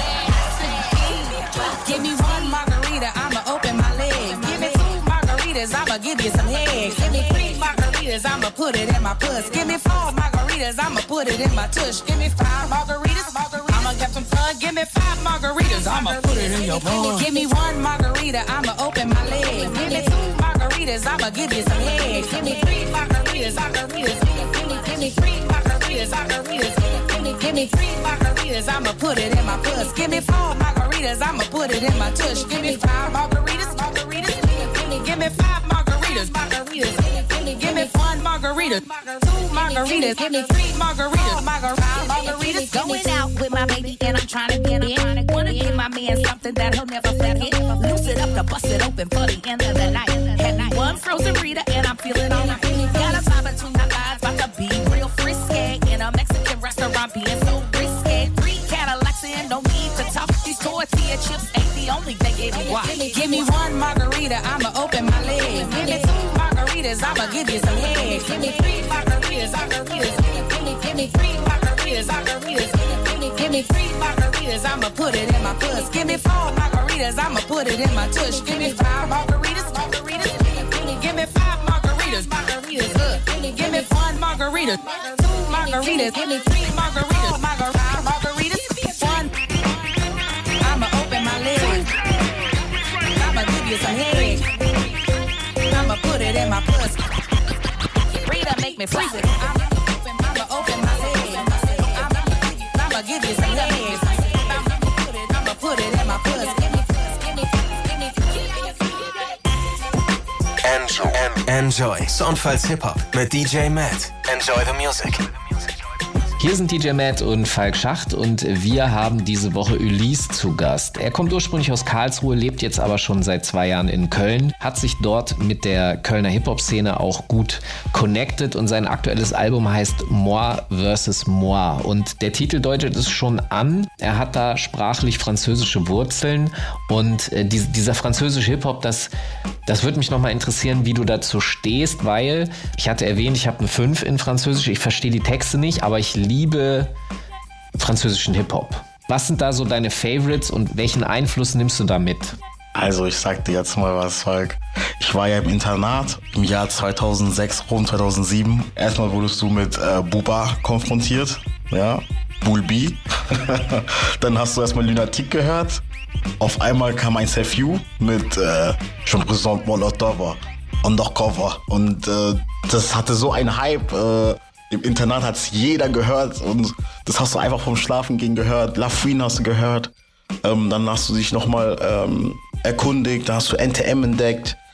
pussy. Give me one margarita, I'ma open my legs. Give me two margaritas, I'ma give you some head. Give me three margaritas, I'ma put it in my puss. Give me four margaritas, I'ma put it in my tush. Give me five margaritas, margaritas. I'ma get some fun. Give me five margaritas, I'ma put it in your puss. Give me one margarita, I'ma open my legs. Give me two margaritas, I'ma give you some head. Give me three margaritas, margaritas. Give me, give me three margaritas, margaritas. Give me, give me three margaritas, I'ma put it in my puss. Give me four margaritas, I'ma put it in my tush. Give me five margaritas, margaritas. Give me, give me five margaritas, margaritas. Give me, give me one margarita, two margaritas. Give me three margaritas, margaritas, margaritas. Going out with my baby and I'm trying to get it. Wanna give my man something that he'll never forget. Loose it up to bust it open for the end of the night. Had me one frozen Rita and I'm feeling alright. Got a vibe between my eyes, about to be real frisky in a Mexican restaurant, being so risky. Three Cadillacs and no need to talk. These tortilla chips ain't the only thing in me. Why? Give me one margarita, I'ma open my legs. Give me two margaritas, I'ma give you some head. Give me three margaritas, margaritas. Give me, give me three margaritas, margaritas. Give me, give me three margaritas, I'ma put it in my puss. Give me four margaritas, I'ma put it in my tush. Give me five margaritas, margaritas. Give me, give me five margaritas, margaritas. Uh, give me, give me one margarita, two margaritas. Give me three margaritas, margaritas, margaritas. One, I'ma open my legs. I'ma give you some head. I'ma put it in my puss. Rita make me freeze it. I'ma open, I'ma open my legs. I'ma, I'ma give you some head. I'ma put it, I'ma put it in my puss. Give me, give me, give me, give me. Enjoy. Enjoy. Soundfiles Hip-Hop mit D J Matt. Enjoy the music. Hier sind D J Matt und Falk Schacht und wir haben diese Woche Ulysse zu Gast. Er kommt ursprünglich aus Karlsruhe, lebt jetzt aber schon seit zwei Jahren in Köln, hat sich dort mit der Kölner Hip-Hop-Szene auch gut connected und sein aktuelles Album heißt Moi versus. Moi und der Titel deutet es schon an. Er hat da sprachlich französische Wurzeln und äh, die, dieser französische Hip-Hop, das, das würde mich nochmal interessieren, wie du dazu stehst, weil ich hatte erwähnt, ich habe eine fünf in Französisch, ich verstehe die Texte nicht, aber ich liebe liebe französischen Hip-Hop. Was sind da so deine Favorites und welchen Einfluss nimmst du da mit? Also ich sag dir jetzt mal was, Falk. Ich war ja im Internat im Jahr zweitausendsechs, rum zweitausendsieben. Erstmal wurdest du mit äh, Booba konfrontiert, ja, Bulbi. Dann hast du erstmal Lunatic gehört. Auf einmal kam ein Sefiu mit äh, Je présente Molotov, Undercover. Und äh, das hatte so einen Hype. Äh, Im Internat hat es jeder gehört und das hast du einfach vom Schlafengehen gehört. La Fouine hast du gehört. Ähm, dann hast du dich nochmal ähm, erkundigt, da hast du N T M entdeckt.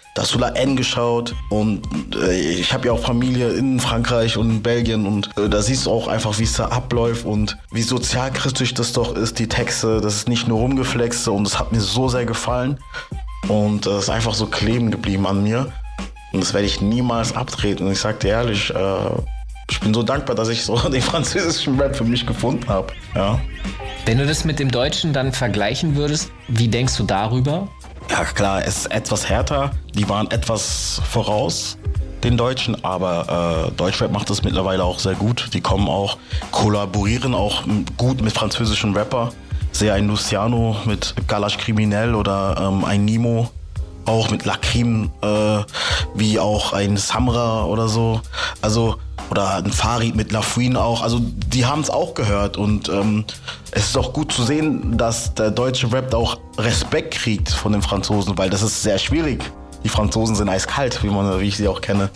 das Sula N geschaut und äh, ich habe ja auch Familie in Frankreich und in Belgien und äh, da siehst du auch einfach, wie es da abläuft und wie sozialkritisch das doch ist, die Texte. Das ist nicht nur Rumgeflexe und das hat mir so sehr gefallen und das äh, ist einfach so kleben geblieben an mir und das werde ich niemals abtreten. Und ich sag dir ehrlich, äh, ich bin so dankbar, dass ich so den französischen Rap für mich gefunden habe. Ja. Wenn du das mit dem Deutschen dann vergleichen würdest, wie denkst du darüber? Ja klar, es ist etwas härter. Die waren etwas voraus, den Deutschen, aber äh, Deutschrap macht das mittlerweile auch sehr gut. Die kommen auch, kollaborieren auch gut mit französischen Rapper. Sehe ein Luciano mit Galasch Criminel oder ähm, ein Nimo, auch mit Lacrim, äh, wie auch ein Samra oder so. Also oder ein Farid mit Lafouine auch. Also die haben es auch gehört und ähm, es ist auch gut zu sehen, dass der deutsche Rap auch Respekt kriegt von den Franzosen, weil das ist sehr schwierig. Die Franzosen sind eiskalt, wie, man, wie ich sie auch kenne.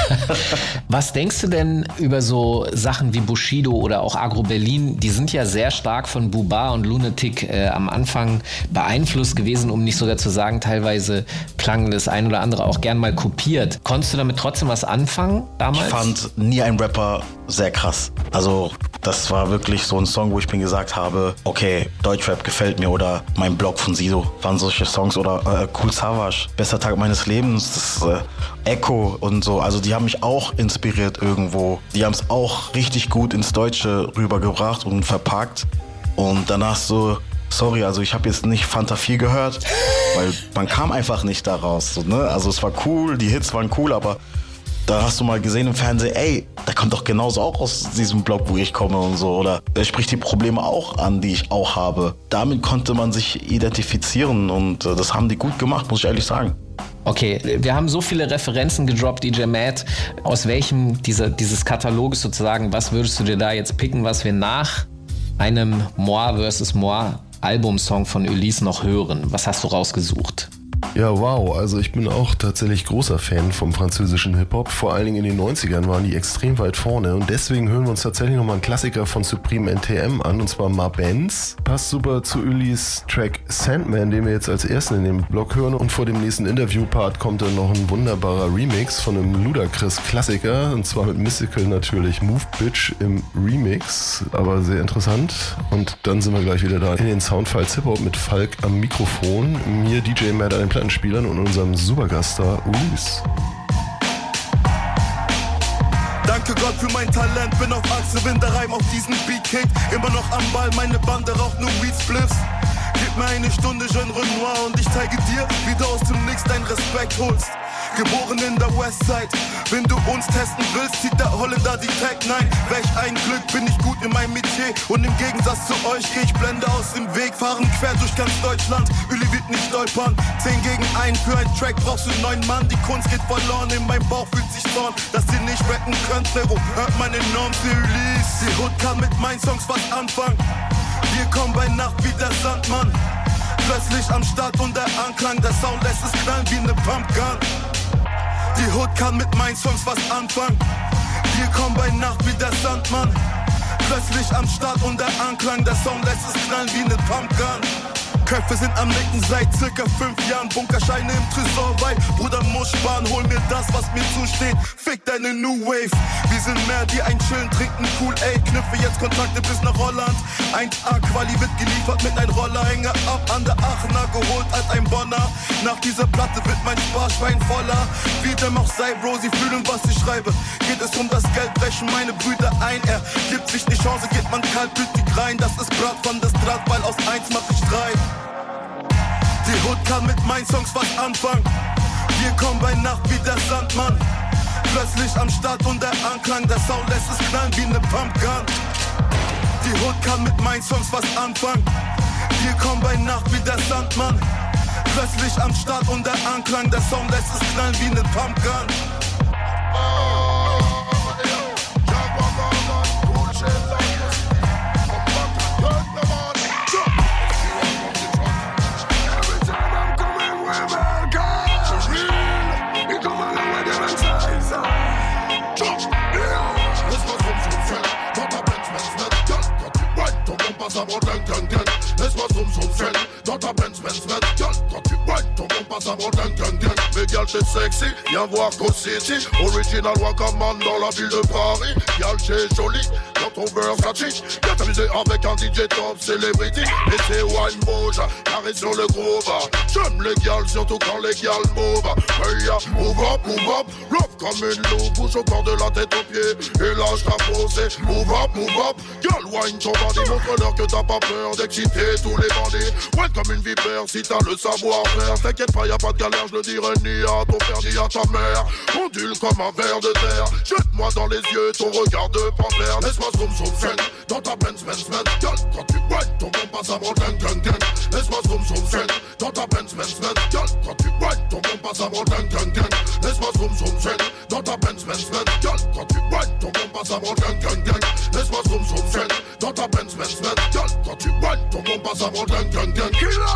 Was denkst du denn über so Sachen wie Bushido oder auch Agro Berlin? Die sind ja sehr stark von Buba und Lunatic äh, am Anfang beeinflusst gewesen, um nicht sogar zu sagen, teilweise klang das ein oder andere auch gern mal kopiert. Konntest du damit trotzdem was anfangen damals? Ich fand nie ein Rapper sehr krass. Also das war wirklich so ein Song, wo ich mir gesagt habe, okay, Deutschrap gefällt mir oder mein Blog von Sido waren solche Songs oder äh, Kool Savas, Bester Tag meines Lebens, das äh, Echo und so. Also die haben mich auch inspiriert irgendwo. Die haben es auch richtig gut ins Deutsche rübergebracht und verpackt. Und danach so, sorry, also ich habe jetzt nicht Fanta vier gehört, weil man kam einfach nicht da raus. So, ne? Also es war cool, die Hits waren cool, aber da hast du mal gesehen im Fernsehen, ey, der kommt doch genauso auch aus diesem Block, wo ich komme und so. Oder der spricht die Probleme auch an, die ich auch habe. Damit konnte man sich identifizieren und äh, das haben die gut gemacht, muss ich ehrlich sagen. Okay, wir haben so viele Referenzen gedroppt, D J Matt. Aus welchem dieser, dieses Kataloges sozusagen, was würdest du dir da jetzt picken, was wir nach einem Moi versus Moi Albumsong von Ulysse noch hören? Was hast du rausgesucht? Ja, wow. Also ich bin auch tatsächlich großer Fan vom französischen Hip-Hop. Vor allen Dingen in den neunzigern waren die extrem weit vorne. Und deswegen hören wir uns tatsächlich nochmal einen Klassiker von Supreme N T M an. Und zwar Ma Benz. Passt super zu Ulysse Track Sandman, den wir jetzt als ersten in dem Blog hören. Und vor dem nächsten Interview-Part kommt dann noch ein wunderbarer Remix von einem Ludacris-Klassiker. Und zwar mit Mystical natürlich. Move Bitch im Remix. Aber sehr interessant. Und dann sind wir gleich wieder da in den Soundfiles Hip-Hop mit Falk am Mikrofon. Mir D J Matt an den Plattenspielern und unserem Supergaststar Ulysse. Danke Gott für mein Talent, bin auf Achse, wenn der Reim auf diesen Beat kickt. Immer noch am Ball, meine Bande raucht nur Weed Spliffs. Gib mir eine Stunde Genre Noir und ich zeige dir, wie du aus dem Nix dein Respekt holst. Geboren in der Westside, wenn du uns testen willst, zieht der Holländer die Tag nein. Welch ein Glück, bin ich gut in meinem Metier und im Gegensatz zu euch geh ich Blende aus dem Weg. Fahren quer durch ganz Deutschland, Uli wird nicht stolpern. Zehn gegen einen für einen Track brauchst du neun Mann. Die Kunst geht verloren, in meinem Bauch fühlt sich Zorn, dass ihr nicht rappen könnt, Zero. Hört meine Norm für Ulysse, die Hood kann mit meinen Songs was anfangen. Wir kommen bei Nacht wie der Sandmann. Plötzlich am Start und der Anklang, der Sound lässt es knallen wie ne Pumpgun. Die Hood kann mit meinen Songs was anfangen. Wir kommen bei Nacht wie der Sandmann. Plötzlich am Start und der Anklang, der Sound lässt es knallen wie ne Pumpgun. Köpfe sind am Nicken seit circa fünf Jahren. Bunkerscheine im Tresor, weil Bruder muss sparen. Hol mir das, was mir zusteht. Fick deine New Wave. Wir sind mehr, die ein Chillen trinken. Cool, ey, knüpfe jetzt Kontakte bis nach Holland. eins A Quali wird geliefert mit ein Rollerhänger ab an der Aachener, geholt als ein Bonner. Nach dieser Platte wird mein Sparschwein voller. Wie dem auch sei, Bro, sie fühlen, was ich schreibe. Geht es um das Geld, brechen meine Brüder ein. Er gibt sich die Chance, geht man kaltblütig rein. Das ist Brat von der Strat, weil aus eins mach ich drei. Die Hood kann mit meinen Songs was anfangen. Wir kommen bei Nacht wie der Sandmann. Plötzlich am Start und der Anklang, der Sound lässt es knallen wie ne Pumpgun. Die Hood kann mit meinen Songs was anfangen. Wir kommen bei Nacht wie der Sandmann. Plötzlich am Start und der Anklang, der Sound lässt es knallen wie ne Pumpgun. About gang, gang, gang. Laisse-moi zoom, zoom, zen. Dans ta Benz, Benz, Benz. Gal, quand tu whine, ton bon passe avant gang, gang, gang. Mais gal, t'es sexy, viens voir Coast City. Original Wakaman dans la ville de Paris. Gal, t'es jolie, dans ton Versace. Viens t'amuser avec un D J top celebrity. Et c'est wine moja, carré sur le groove. J'aime les gals, surtout quand les gals move. Hey, ya, move up, move up. Love comme une loupe, bouge au corps de la tête aux pieds. Et là, j't'ai posé. Move up, move up. Gal, wine ton bandit. Montre-leur que t'as pas peur d'exciter tous les bandits. Wine comme une vipère si t'as le savoir-faire. T'inquiète pas, y'a pas de galère, je le dirai ni à ton père ni à ta mère. Ondule comme un ver de terre. Jette-moi dans les yeux ton regard de panthère. Laisse-moi zoom zoom zen. Dans ta Benz, Benz, Benz. Gal, quand tu whine, ton bon passe avant gang, gang, gang. Laisse-moi zoom zoom zen. Dans ta Benz, Benz, Benz. Gal, quand tu whine, ton bon passe avant gang, gang, gang. Laisse-moi zoom zoom zen. Dans ta Benz, Benz, Benz. Gal, quand tu whine, ton bon passe avant gang, gang, gang. Laisse-moi zoom zoom zen. Dans ta Benz, Benz, Benz. Gal, quand tu whine, ton bon passe avant gang, gang, gang.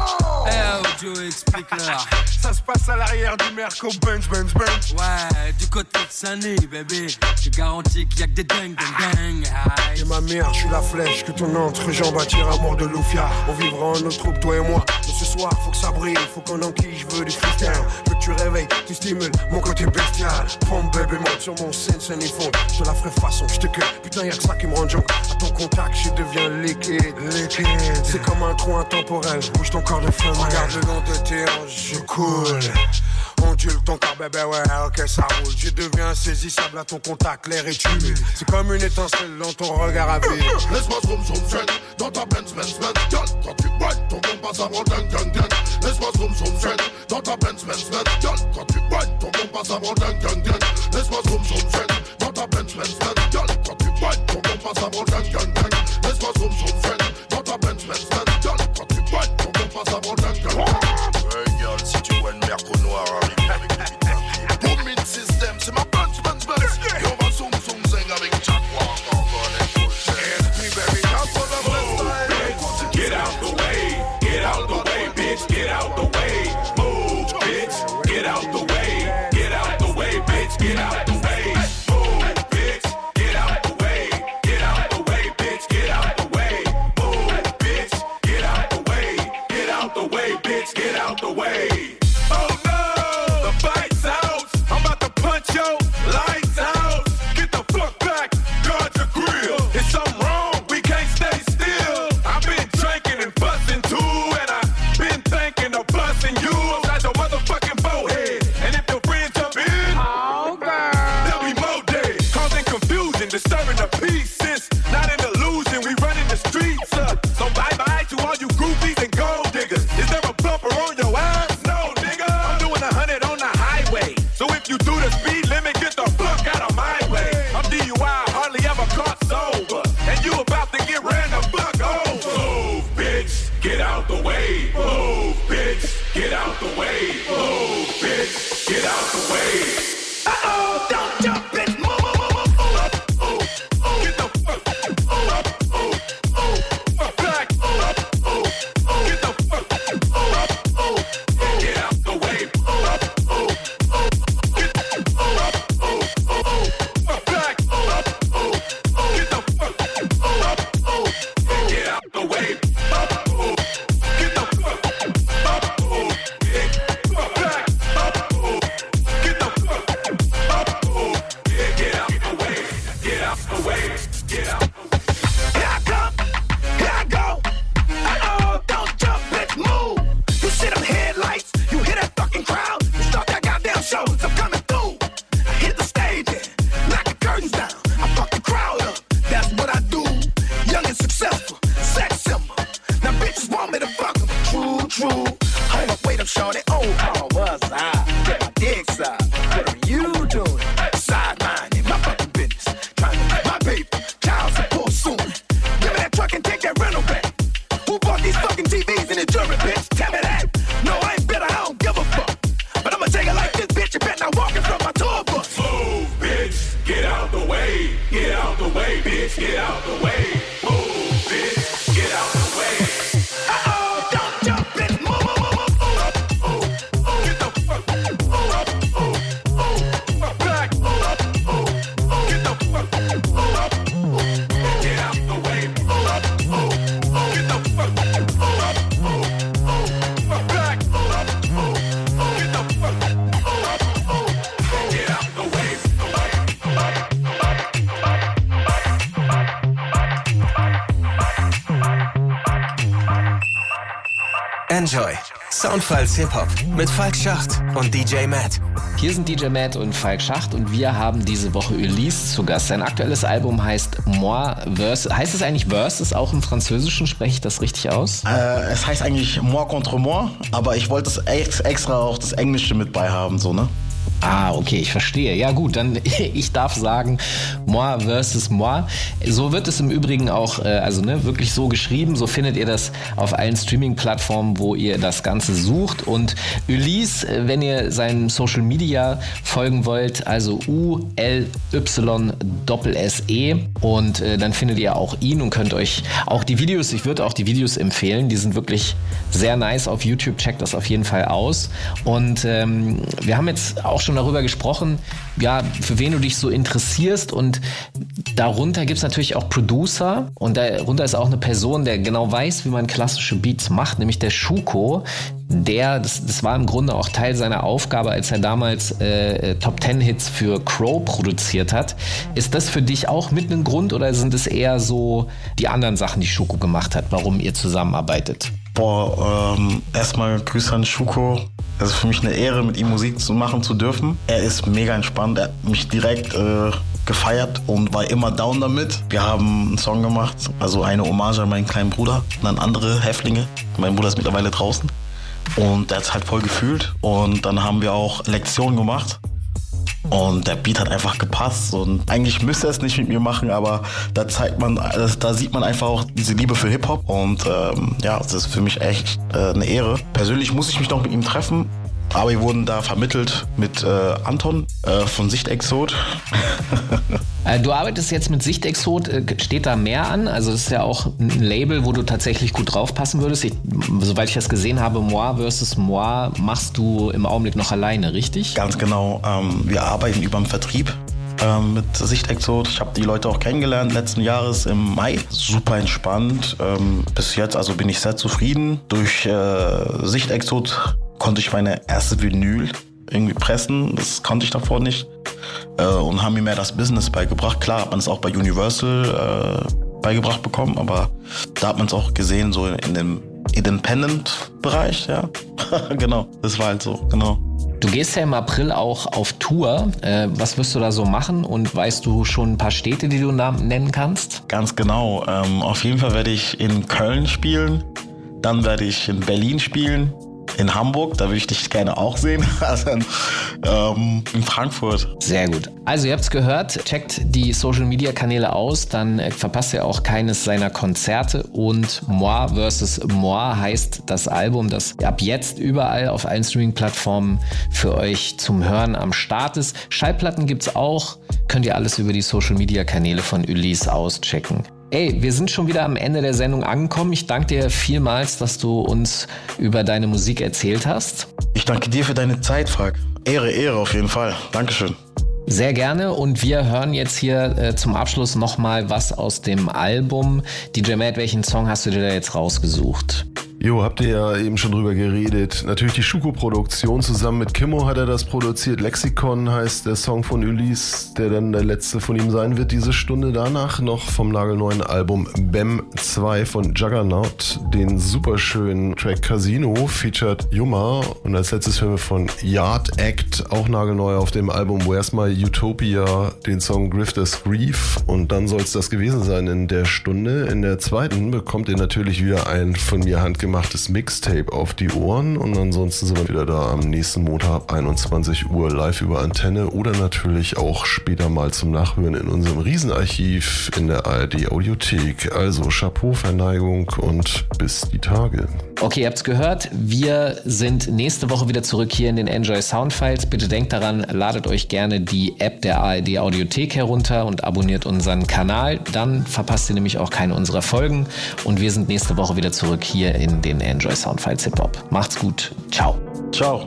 Eh, Joe, explique-leur. Ça se passe à l'arrière du Merco, Benz, Benz, Benz. Ouais, du côté de Sunny, bébé. Je garantis qu'il y a que des dingues, dingues, dingues. Et ma mère, je suis la flèche que ton entrejambe attire à mort de Loufia. On vivra en notre troupe, toi et moi. Mais ce soir, faut que ça brille, faut qu'on enquille, je veux du freestyle. Je veux que tu réveilles, tu stimules mon côté bestial. Pompe, bébé, monte sur mon scène, scène et fond. Je te la ferai façon, je te cueille. Putain, y'a que ça qui me rend junk. À ton contact, je deviens liquide, liquide. C'est comme un trou intemporel, bouge ton corps de flamme. Regarde le long de tes hanches, je coule. Ondule ton corps, bébé, ouais, ok, ça roule. Je deviens insaisissable à ton contact, l'air est humide. C'est comme une étincelle dans ton regard à vide. Laisse-moi zoom, zoom, zen. Dans ta Benz, Benz, Benz. Gal, quand tu whine, ton bon passe avant gang, gang, gang. Laisse-moi zoom, zoom, zen. Dans ta Benz, Benz, Benz. Gal, quand tu whine, ton bon passe avant gang, gang, gang. Laisse-moi zoom, zoom, zen. Dans ta Benz, Benz, Benz. Gal, quand tu whine, ton bon passe avant gang, gang, gang. Laisse-moi zoom, zoom, zen. Dans ta Benz, Benz, Benz. Gal, quand tu whine, ton bon passe avant gang, gang, gang. Hey, gal, si tu vois une Merco noire arriver avec des vitamines. Boom in system, c'est ma Benz, Benz, Benz. Et on va zoom, zoom, zen avec Jack Walk. Encore les choses. Me, baby, that's what I'm let's Get out the way, get out the way, bitch, get out the way. Move, bitch, get out the way, get out the way, bitch, get out the way. Move, bitch, get out the way, get out the way, bitch, get out the way. Move, bitch, get out the way, get out the way, bitch, get out the way. Oh no, the fight's out. I'm about to punch your lights out. Get the fuck back, guard your grill. Is something wrong? We can't stay still. I've been drinking and busting too, and I've been thinking of busting you upside your motherfucking forehead. And if your friends jump in, oh girl, there'll be more dead, causing confusion, disturbing the peace. It's not an illusion. We running the streets up. So bye bye to all you groupies and gold diggers. Is there a bumper on your ass? No, nigga. I'm doing a hundred on the highway. So if you do the speed limit, get the fuck out of my way. I'm D U I, hardly ever caught sober. And you about to get ran the fuck over. Move, bitch, get out the way. Move, bitch, get out the way. Move, bitch, get out the way. Uh-oh, don't jump it, move, move, move, move, move, move. Get the fuck, move, move, move, move, back, move, move, move. Get the fuck, move, move, Get out the way. move, move, move. Get the move, move, move, back, move, move, move. Get the fuck, move, move, Get out the way. move. Get the fuck, move, move, back, move, move. Get the fuck, move, move. Get out the way. Get out the way. Get out. Here I come, here I go. Uh-oh, don't jump, bitch, move. You see them headlights, you hear that fucking crowd. You start that goddamn show, I'm coming through. I hit the stage and knock the curtains down. I fuck the crowd up, that's what I do. Young and successful, sex symbol. Now bitches want me to fuck them, true, true. Hold up, wait up, shorty, oh, how was I? Get my dick side, what are you doing? Sideline my fucking business, trying to get my paper, child support soon. Give me that truck and take that rental back. Who bought these fucking T Vs in the jury, bitch? Tell me that. No, I ain't bitter, I don't give a fuck. But I'ma take it like this, bitch. You better not walk in front of my tour bus. Move, bitch, get out the way. Get out the way, bitch, get out the way. Move, bitch, get out the way. Uh-oh, don't jump, bitch. Move, move, move, move, move, move. Get the fuck, move, move, move, back, move, move, get the fuck, move, move, Get out the way. move, move, get the Enjoy. Soundfiles Hip-Hop mit Falk Schacht und D J Matt. Hier sind D J Matt und Falk Schacht und wir haben diese Woche Ulysse zu Gast. Sein aktuelles Album heißt Moi Versus. Heißt es eigentlich Versus auch im Französischen? Spreche ich das richtig aus? Äh, es heißt eigentlich Moi contre moi, aber ich wollte es ex- extra auch das Englische mit bei haben, so, ne? Ah, okay, ich verstehe. Ja gut, dann ich darf sagen Moi versus Moi. So wird es im Übrigen auch, äh, also ne, wirklich so geschrieben. So findet ihr das auf allen Streaming-Plattformen, wo ihr das Ganze sucht. Und Ulysse, wenn ihr seinem Social Media folgen wollt, also U L Y S S E. Und äh, dann findet ihr auch ihn und könnt euch auch die Videos, ich würde auch die Videos empfehlen. Die sind wirklich sehr nice auf YouTube. Checkt das auf jeden Fall aus. Und ähm, wir haben jetzt auch schon darüber gesprochen, ja, für wen du dich so interessierst, und darunter gibt es natürlich auch Producer und darunter ist auch eine Person, der genau weiß, wie man klassische Beats macht, nämlich der Schuko. Der, das, das war im Grunde auch Teil seiner Aufgabe, als er damals äh, Top Ten Hits für Crow produziert hat. Ist das für dich auch mit einem Grund oder sind es eher so die anderen Sachen, die Schuko gemacht hat, warum ihr zusammenarbeitet? Boah, ähm, erstmal Grüße an Schuko. Es ist für mich eine Ehre, mit ihm Musik zu machen zu dürfen. Er ist mega entspannt, er hat mich direkt äh, gefeiert und war immer down damit. Wir haben einen Song gemacht, also eine Hommage an meinen kleinen Bruder und an andere Häftlinge. Mein Bruder ist mittlerweile draußen und der hat es halt voll gefühlt. Und dann haben wir auch Lektionen gemacht. Und der Beat hat einfach gepasst und eigentlich müsste er es nicht mit mir machen, aber da zeigt man, da sieht man einfach auch diese Liebe für Hip-Hop und ähm, ja, das ist für mich echt äh, eine Ehre. Persönlich muss ich mich noch mit ihm treffen, aber wir wurden da vermittelt mit äh, Anton äh, von Sichtexot. Du arbeitest jetzt mit Sichtexot, steht da mehr an? Also das ist ja auch ein Label, wo du tatsächlich gut draufpassen würdest. Ich, soweit ich das gesehen habe, Moi versus Moi machst du im Augenblick noch alleine, richtig? Ganz genau. Ähm, wir arbeiten über den Vertrieb ähm, mit Sichtexot. Ich habe die Leute auch kennengelernt letzten Jahres im Mai. Super entspannt. Ähm, bis jetzt also bin ich sehr zufrieden. Durch äh, Sichtexot konnte ich meine erste Vinyl irgendwie pressen. Das konnte ich davor nicht. Äh, und haben mir mehr das Business beigebracht. Klar hat man es auch bei Universal äh, beigebracht bekommen, aber da hat man es auch gesehen, so in, in dem Independent-Bereich, ja. Genau, das war halt so, genau. Du gehst ja im April auch auf Tour. Äh, was wirst du da so machen und weißt du schon ein paar Städte, die du nennen kannst? Ganz genau. Ähm, auf jeden Fall werde ich in Köln spielen, dann werde ich in Berlin spielen, in Hamburg, da würde ich dich gerne auch sehen, also ähm, in Frankfurt. Sehr gut. Also ihr habt es gehört, checkt die Social-Media-Kanäle aus, dann äh, verpasst ihr auch keines seiner Konzerte. Und Moi versus Moi heißt das Album, das ab jetzt überall auf allen Streaming-Plattformen für euch zum Hören am Start ist. Schallplatten gibt's auch, könnt ihr alles über die Social-Media-Kanäle von Ulysse auschecken. Ey, wir sind schon wieder am Ende der Sendung angekommen. Ich danke dir vielmals, dass du uns über deine Musik erzählt hast. Ich danke dir für deine Zeit, Falk. Ehre, Ehre auf jeden Fall. Dankeschön. Sehr gerne, und wir hören jetzt hier äh, zum Abschluss nochmal was aus dem Album. D J Matt, welchen Song hast du dir da jetzt rausgesucht? Jo, habt ihr ja eben schon drüber geredet. Natürlich die Schuko-Produktion, zusammen mit Kimmo hat er das produziert. Lexikon heißt der Song von Ulysse, der dann der letzte von ihm sein wird diese Stunde. Danach noch vom nagelneuen Album B E M zwei von Juggernaut den superschönen Track Casino, featured Yuma. Und als letztes hören wir von Yard Act, auch nagelneu auf dem Album Where's My Utopia, den Song Grifter's Grief. Und dann soll es das gewesen sein in der Stunde. In der zweiten bekommt ihr natürlich wieder ein von mir handgemachtes Mixtape auf die Ohren, und ansonsten sind wir wieder da am nächsten Montag ab einundzwanzig Uhr live über Antenne oder natürlich auch später mal zum Nachhören in unserem Riesenarchiv in der A R D Audiothek. Also Chapeau, Verneigung und bis die Tage. Okay, ihr habt's gehört. Wir sind nächste Woche wieder zurück hier in den Enjoy Soundfiles. Bitte denkt daran, ladet euch gerne die App der A R D Audiothek herunter und abonniert unseren Kanal. Dann verpasst ihr nämlich auch keine unserer Folgen. Und wir sind nächste Woche wieder zurück hier in den Enjoy Soundfiles Hip Hop. Macht's gut. Ciao. Ciao.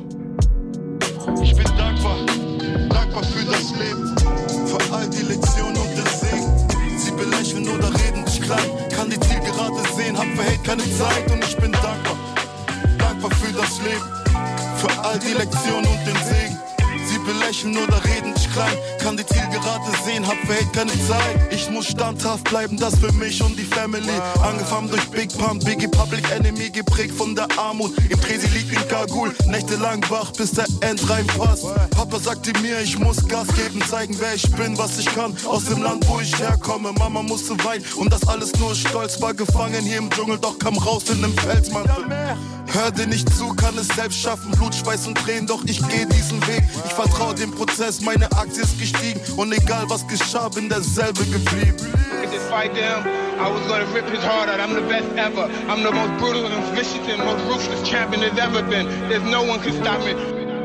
Ich bin dankbar, dankbar für das Leben, für all die Lektionen und den Segen. Sie belächeln oder reden dich klein, kann die Zielgerade sehen, hab für Hate keine Zeit und ich bin dankbar, dankbar für das Leben, für all die Lektionen und den Segen. Sie belächeln oder reden dich klein. Kann die Zielgerade sehen, hab für Hate keine Zeit. Ich muss standhaft bleiben, das für mich und die Family. Angefangen durch Big Pump, Biggie, Public Enemy, geprägt von der Armut. Im Präsi liegt wie ein Gargul, nächtelang wach, bis der End reinpasst. Papa sagte mir, ich muss Gas geben, zeigen wer ich bin, was ich kann. Aus dem Land, wo ich herkomme, Mama musste weinen. Und das alles nur stolz, war gefangen hier im Dschungel, doch kam raus in nem Felsmantel. Hör dir nicht zu, kann es selbst schaffen, Blut, Schweiß und Tränen, doch ich geh diesen Weg. Ich vertraue dem Prozess, meine Aktie ist gestiegen und egal was geschah, bin derselbe geblieben. This fight them, I was gonna rip his heart out. I'm the best ever. I'm the most brutal and vicious and most ruthless champion there's ever been. There's no one can stop me.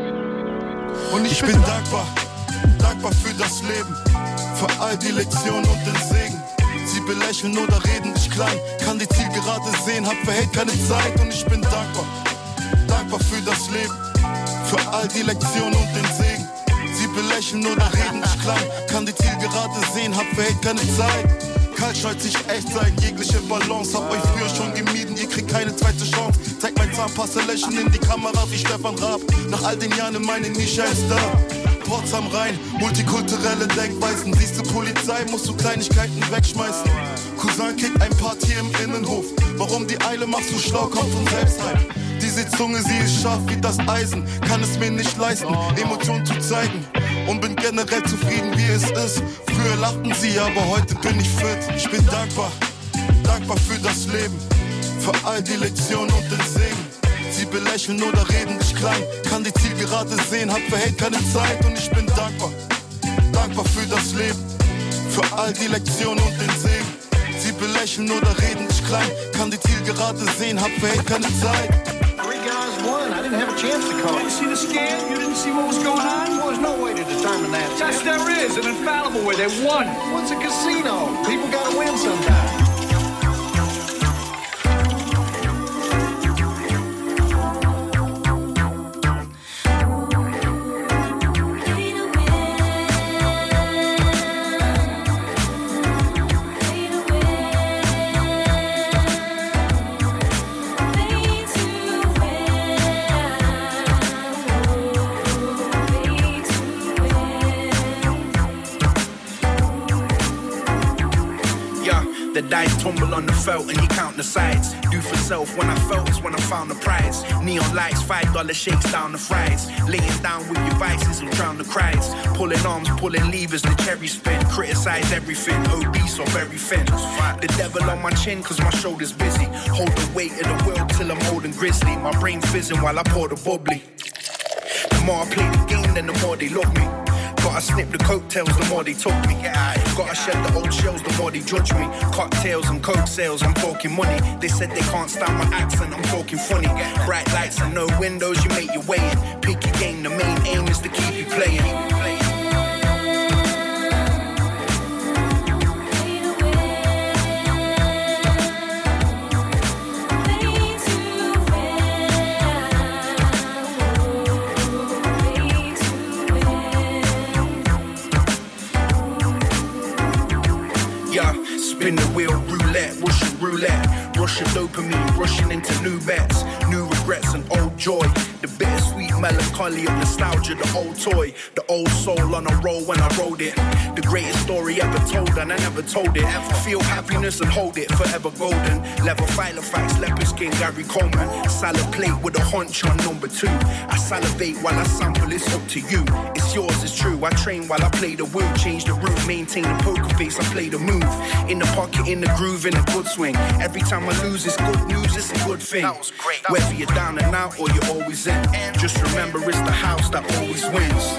Und ich bin dankbar, dankbar für das Leben, für all die Lektionen und den Segen. Sie belächeln oder reden dich klein, kann die Zielgerade sehen, hab für Hate keine Zeit. Und ich bin dankbar, dankbar für das Leben, für all die Lektionen und den Segen. Sie belächeln oder reden dich klein, kann die Zielgerade sehen, hab für Hate keine Zeit. Kalt scheut sich echt sein, jegliche Balance. Hab euch früher schon gemieden, ihr kriegt keine zweite Chance. Zeig mein Zahnpasta lächeln in die Kamera wie Stefan Raab. Nach all den Jahren in meine Nische ist da. Potsdam rein, multikulturelle Denkweisen. Siehst du Polizei, musst du Kleinigkeiten wegschmeißen. Cousin kickt ein Party im Innenhof. Warum die Eile machst du schlau, kommt von selbst heim. Diese Zunge, sie ist scharf wie das Eisen. Kann es mir nicht leisten, Emotionen zu zeigen. Und bin generell zufrieden, wie es ist. Früher lachten sie, aber heute bin ich fit. Ich bin dankbar, dankbar für das Leben, für all die Lektionen und den Segen. Sie belächeln oder reden dich klein, kann die Zielgerade sehen, hab für Hate keine Zeit. Und ich bin dankbar, dankbar für das Leben, für all die Lektionen und den Segen. Sie belächeln oder reden dich klein, kann die Zielgerade sehen, hab für Hate keine Zeit. Three guys won. I didn't have a chance to call. You didn't see the scan? You didn't see what was going on? Well, there's no way to determine that. Yes, there is. An infallible way. They won. Well, it's a casino. People gotta win sometime. The dice tumble on the felt and you count the sides. Do for self when I felt is when I found the prize. Neon lights, five dollar shakes down the fries. Laying down with your vices will drown the cries. Pulling arms, pulling levers, the cherry spin. Criticize everything, obese or very thin. The devil on my chin cause my shoulder's busy. Hold the weight of the world till I'm holding grizzly. My brain fizzing while I pour the bubbly. The more I play the game then the more they love me. Gotta snip the coattails, the more they took me. Gotta shed the old shells, the more they judge me. Cocktails and coke sales, I'm talking money. They said they can't stand my accent, I'm talking funny. Bright lights and no windows, you make your way in. Pick your game, the main aim is to keep you playing. Spin the wheel, roulette, Russian roulette. Russian dopamine, rushing into new bets. New regrets and old joy. The bittersweet melancholy of nostalgia, the old toy. The old soul on a roll when I rode it. The greatest story ever told and I never told it. Ever feel happiness and hold it, forever golden. Level Filofax, leopard skin, Gary Coleman. Salad plate with a hunch on number two. I salivate while I sample, it's up to you. It's yours, it's true. I train while I play the woo. Change the route, maintain the poker face, I play the move. In the pocket, in the groove, in a good swing. Every time I lose, it's good news, it's a good thing. That was great. Whether you're down and out or you're always in. Just remember it's the house that always wins.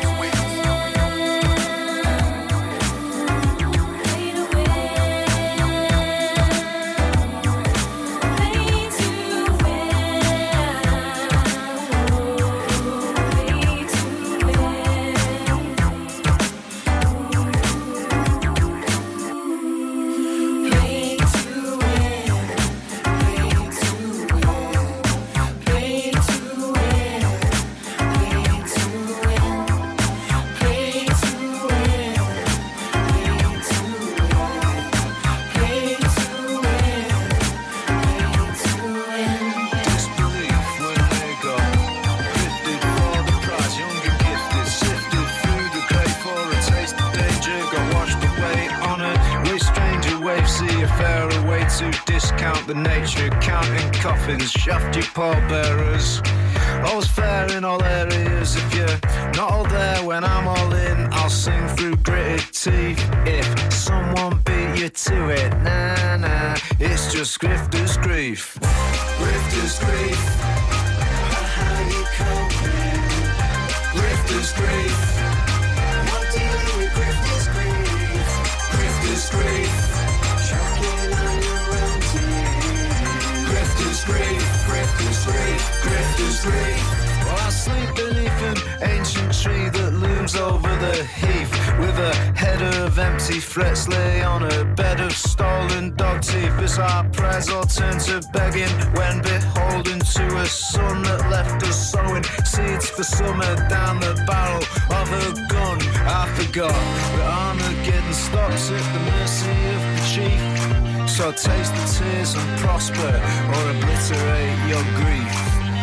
the nature, counting coffins, shaft your pallbearers. All's fair in all areas. If you're not all there when I'm all in, I'll sing through gritted teeth. If someone beat you to it, nah, nah, it's just grifter's grief. Grifter's grief. How you coping? Grifter's grief. What do you do with grifter's grief? Grifter's grief. Choking on your own teeth. Grifter's grief. Grifter's grief. Grifter's grief. Well, I sleep beneath an ancient tree that looms over the heath, with a head of empty threats lay on a bed of stolen dog teeth. As our prayers all turn to begging when beholden to a sun that left us sowing seeds for summer down the barrel of a gun. I forgot that Armageddon stops at the mercy of the chief. So taste the tears and prosper, or obliterate your grief.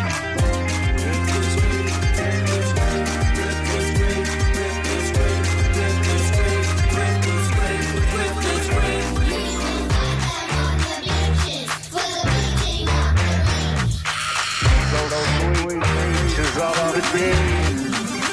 All of the days.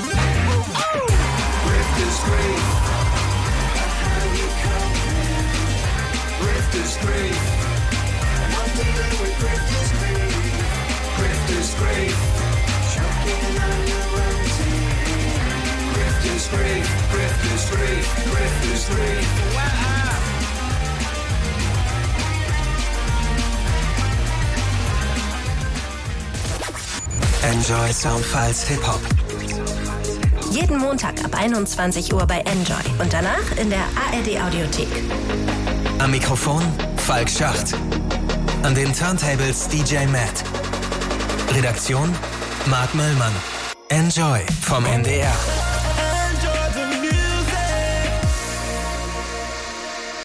Grifter's grief. How you coping? Grifter's grief. What do you do with grifter's grief? Grifter's grief. Choking on your own teeth. Grifter's grief. Grifter's grief. Grifter's grief. Wow. Enjoy Soundfiles Hip-Hop. Jeden Montag ab einundzwanzig Uhr bei Enjoy und danach in der A R D Audiothek. Am Mikrofon Falk Schacht. An den Turntables D J Matt. Redaktion Marc Möllmann. Enjoy vom N D R.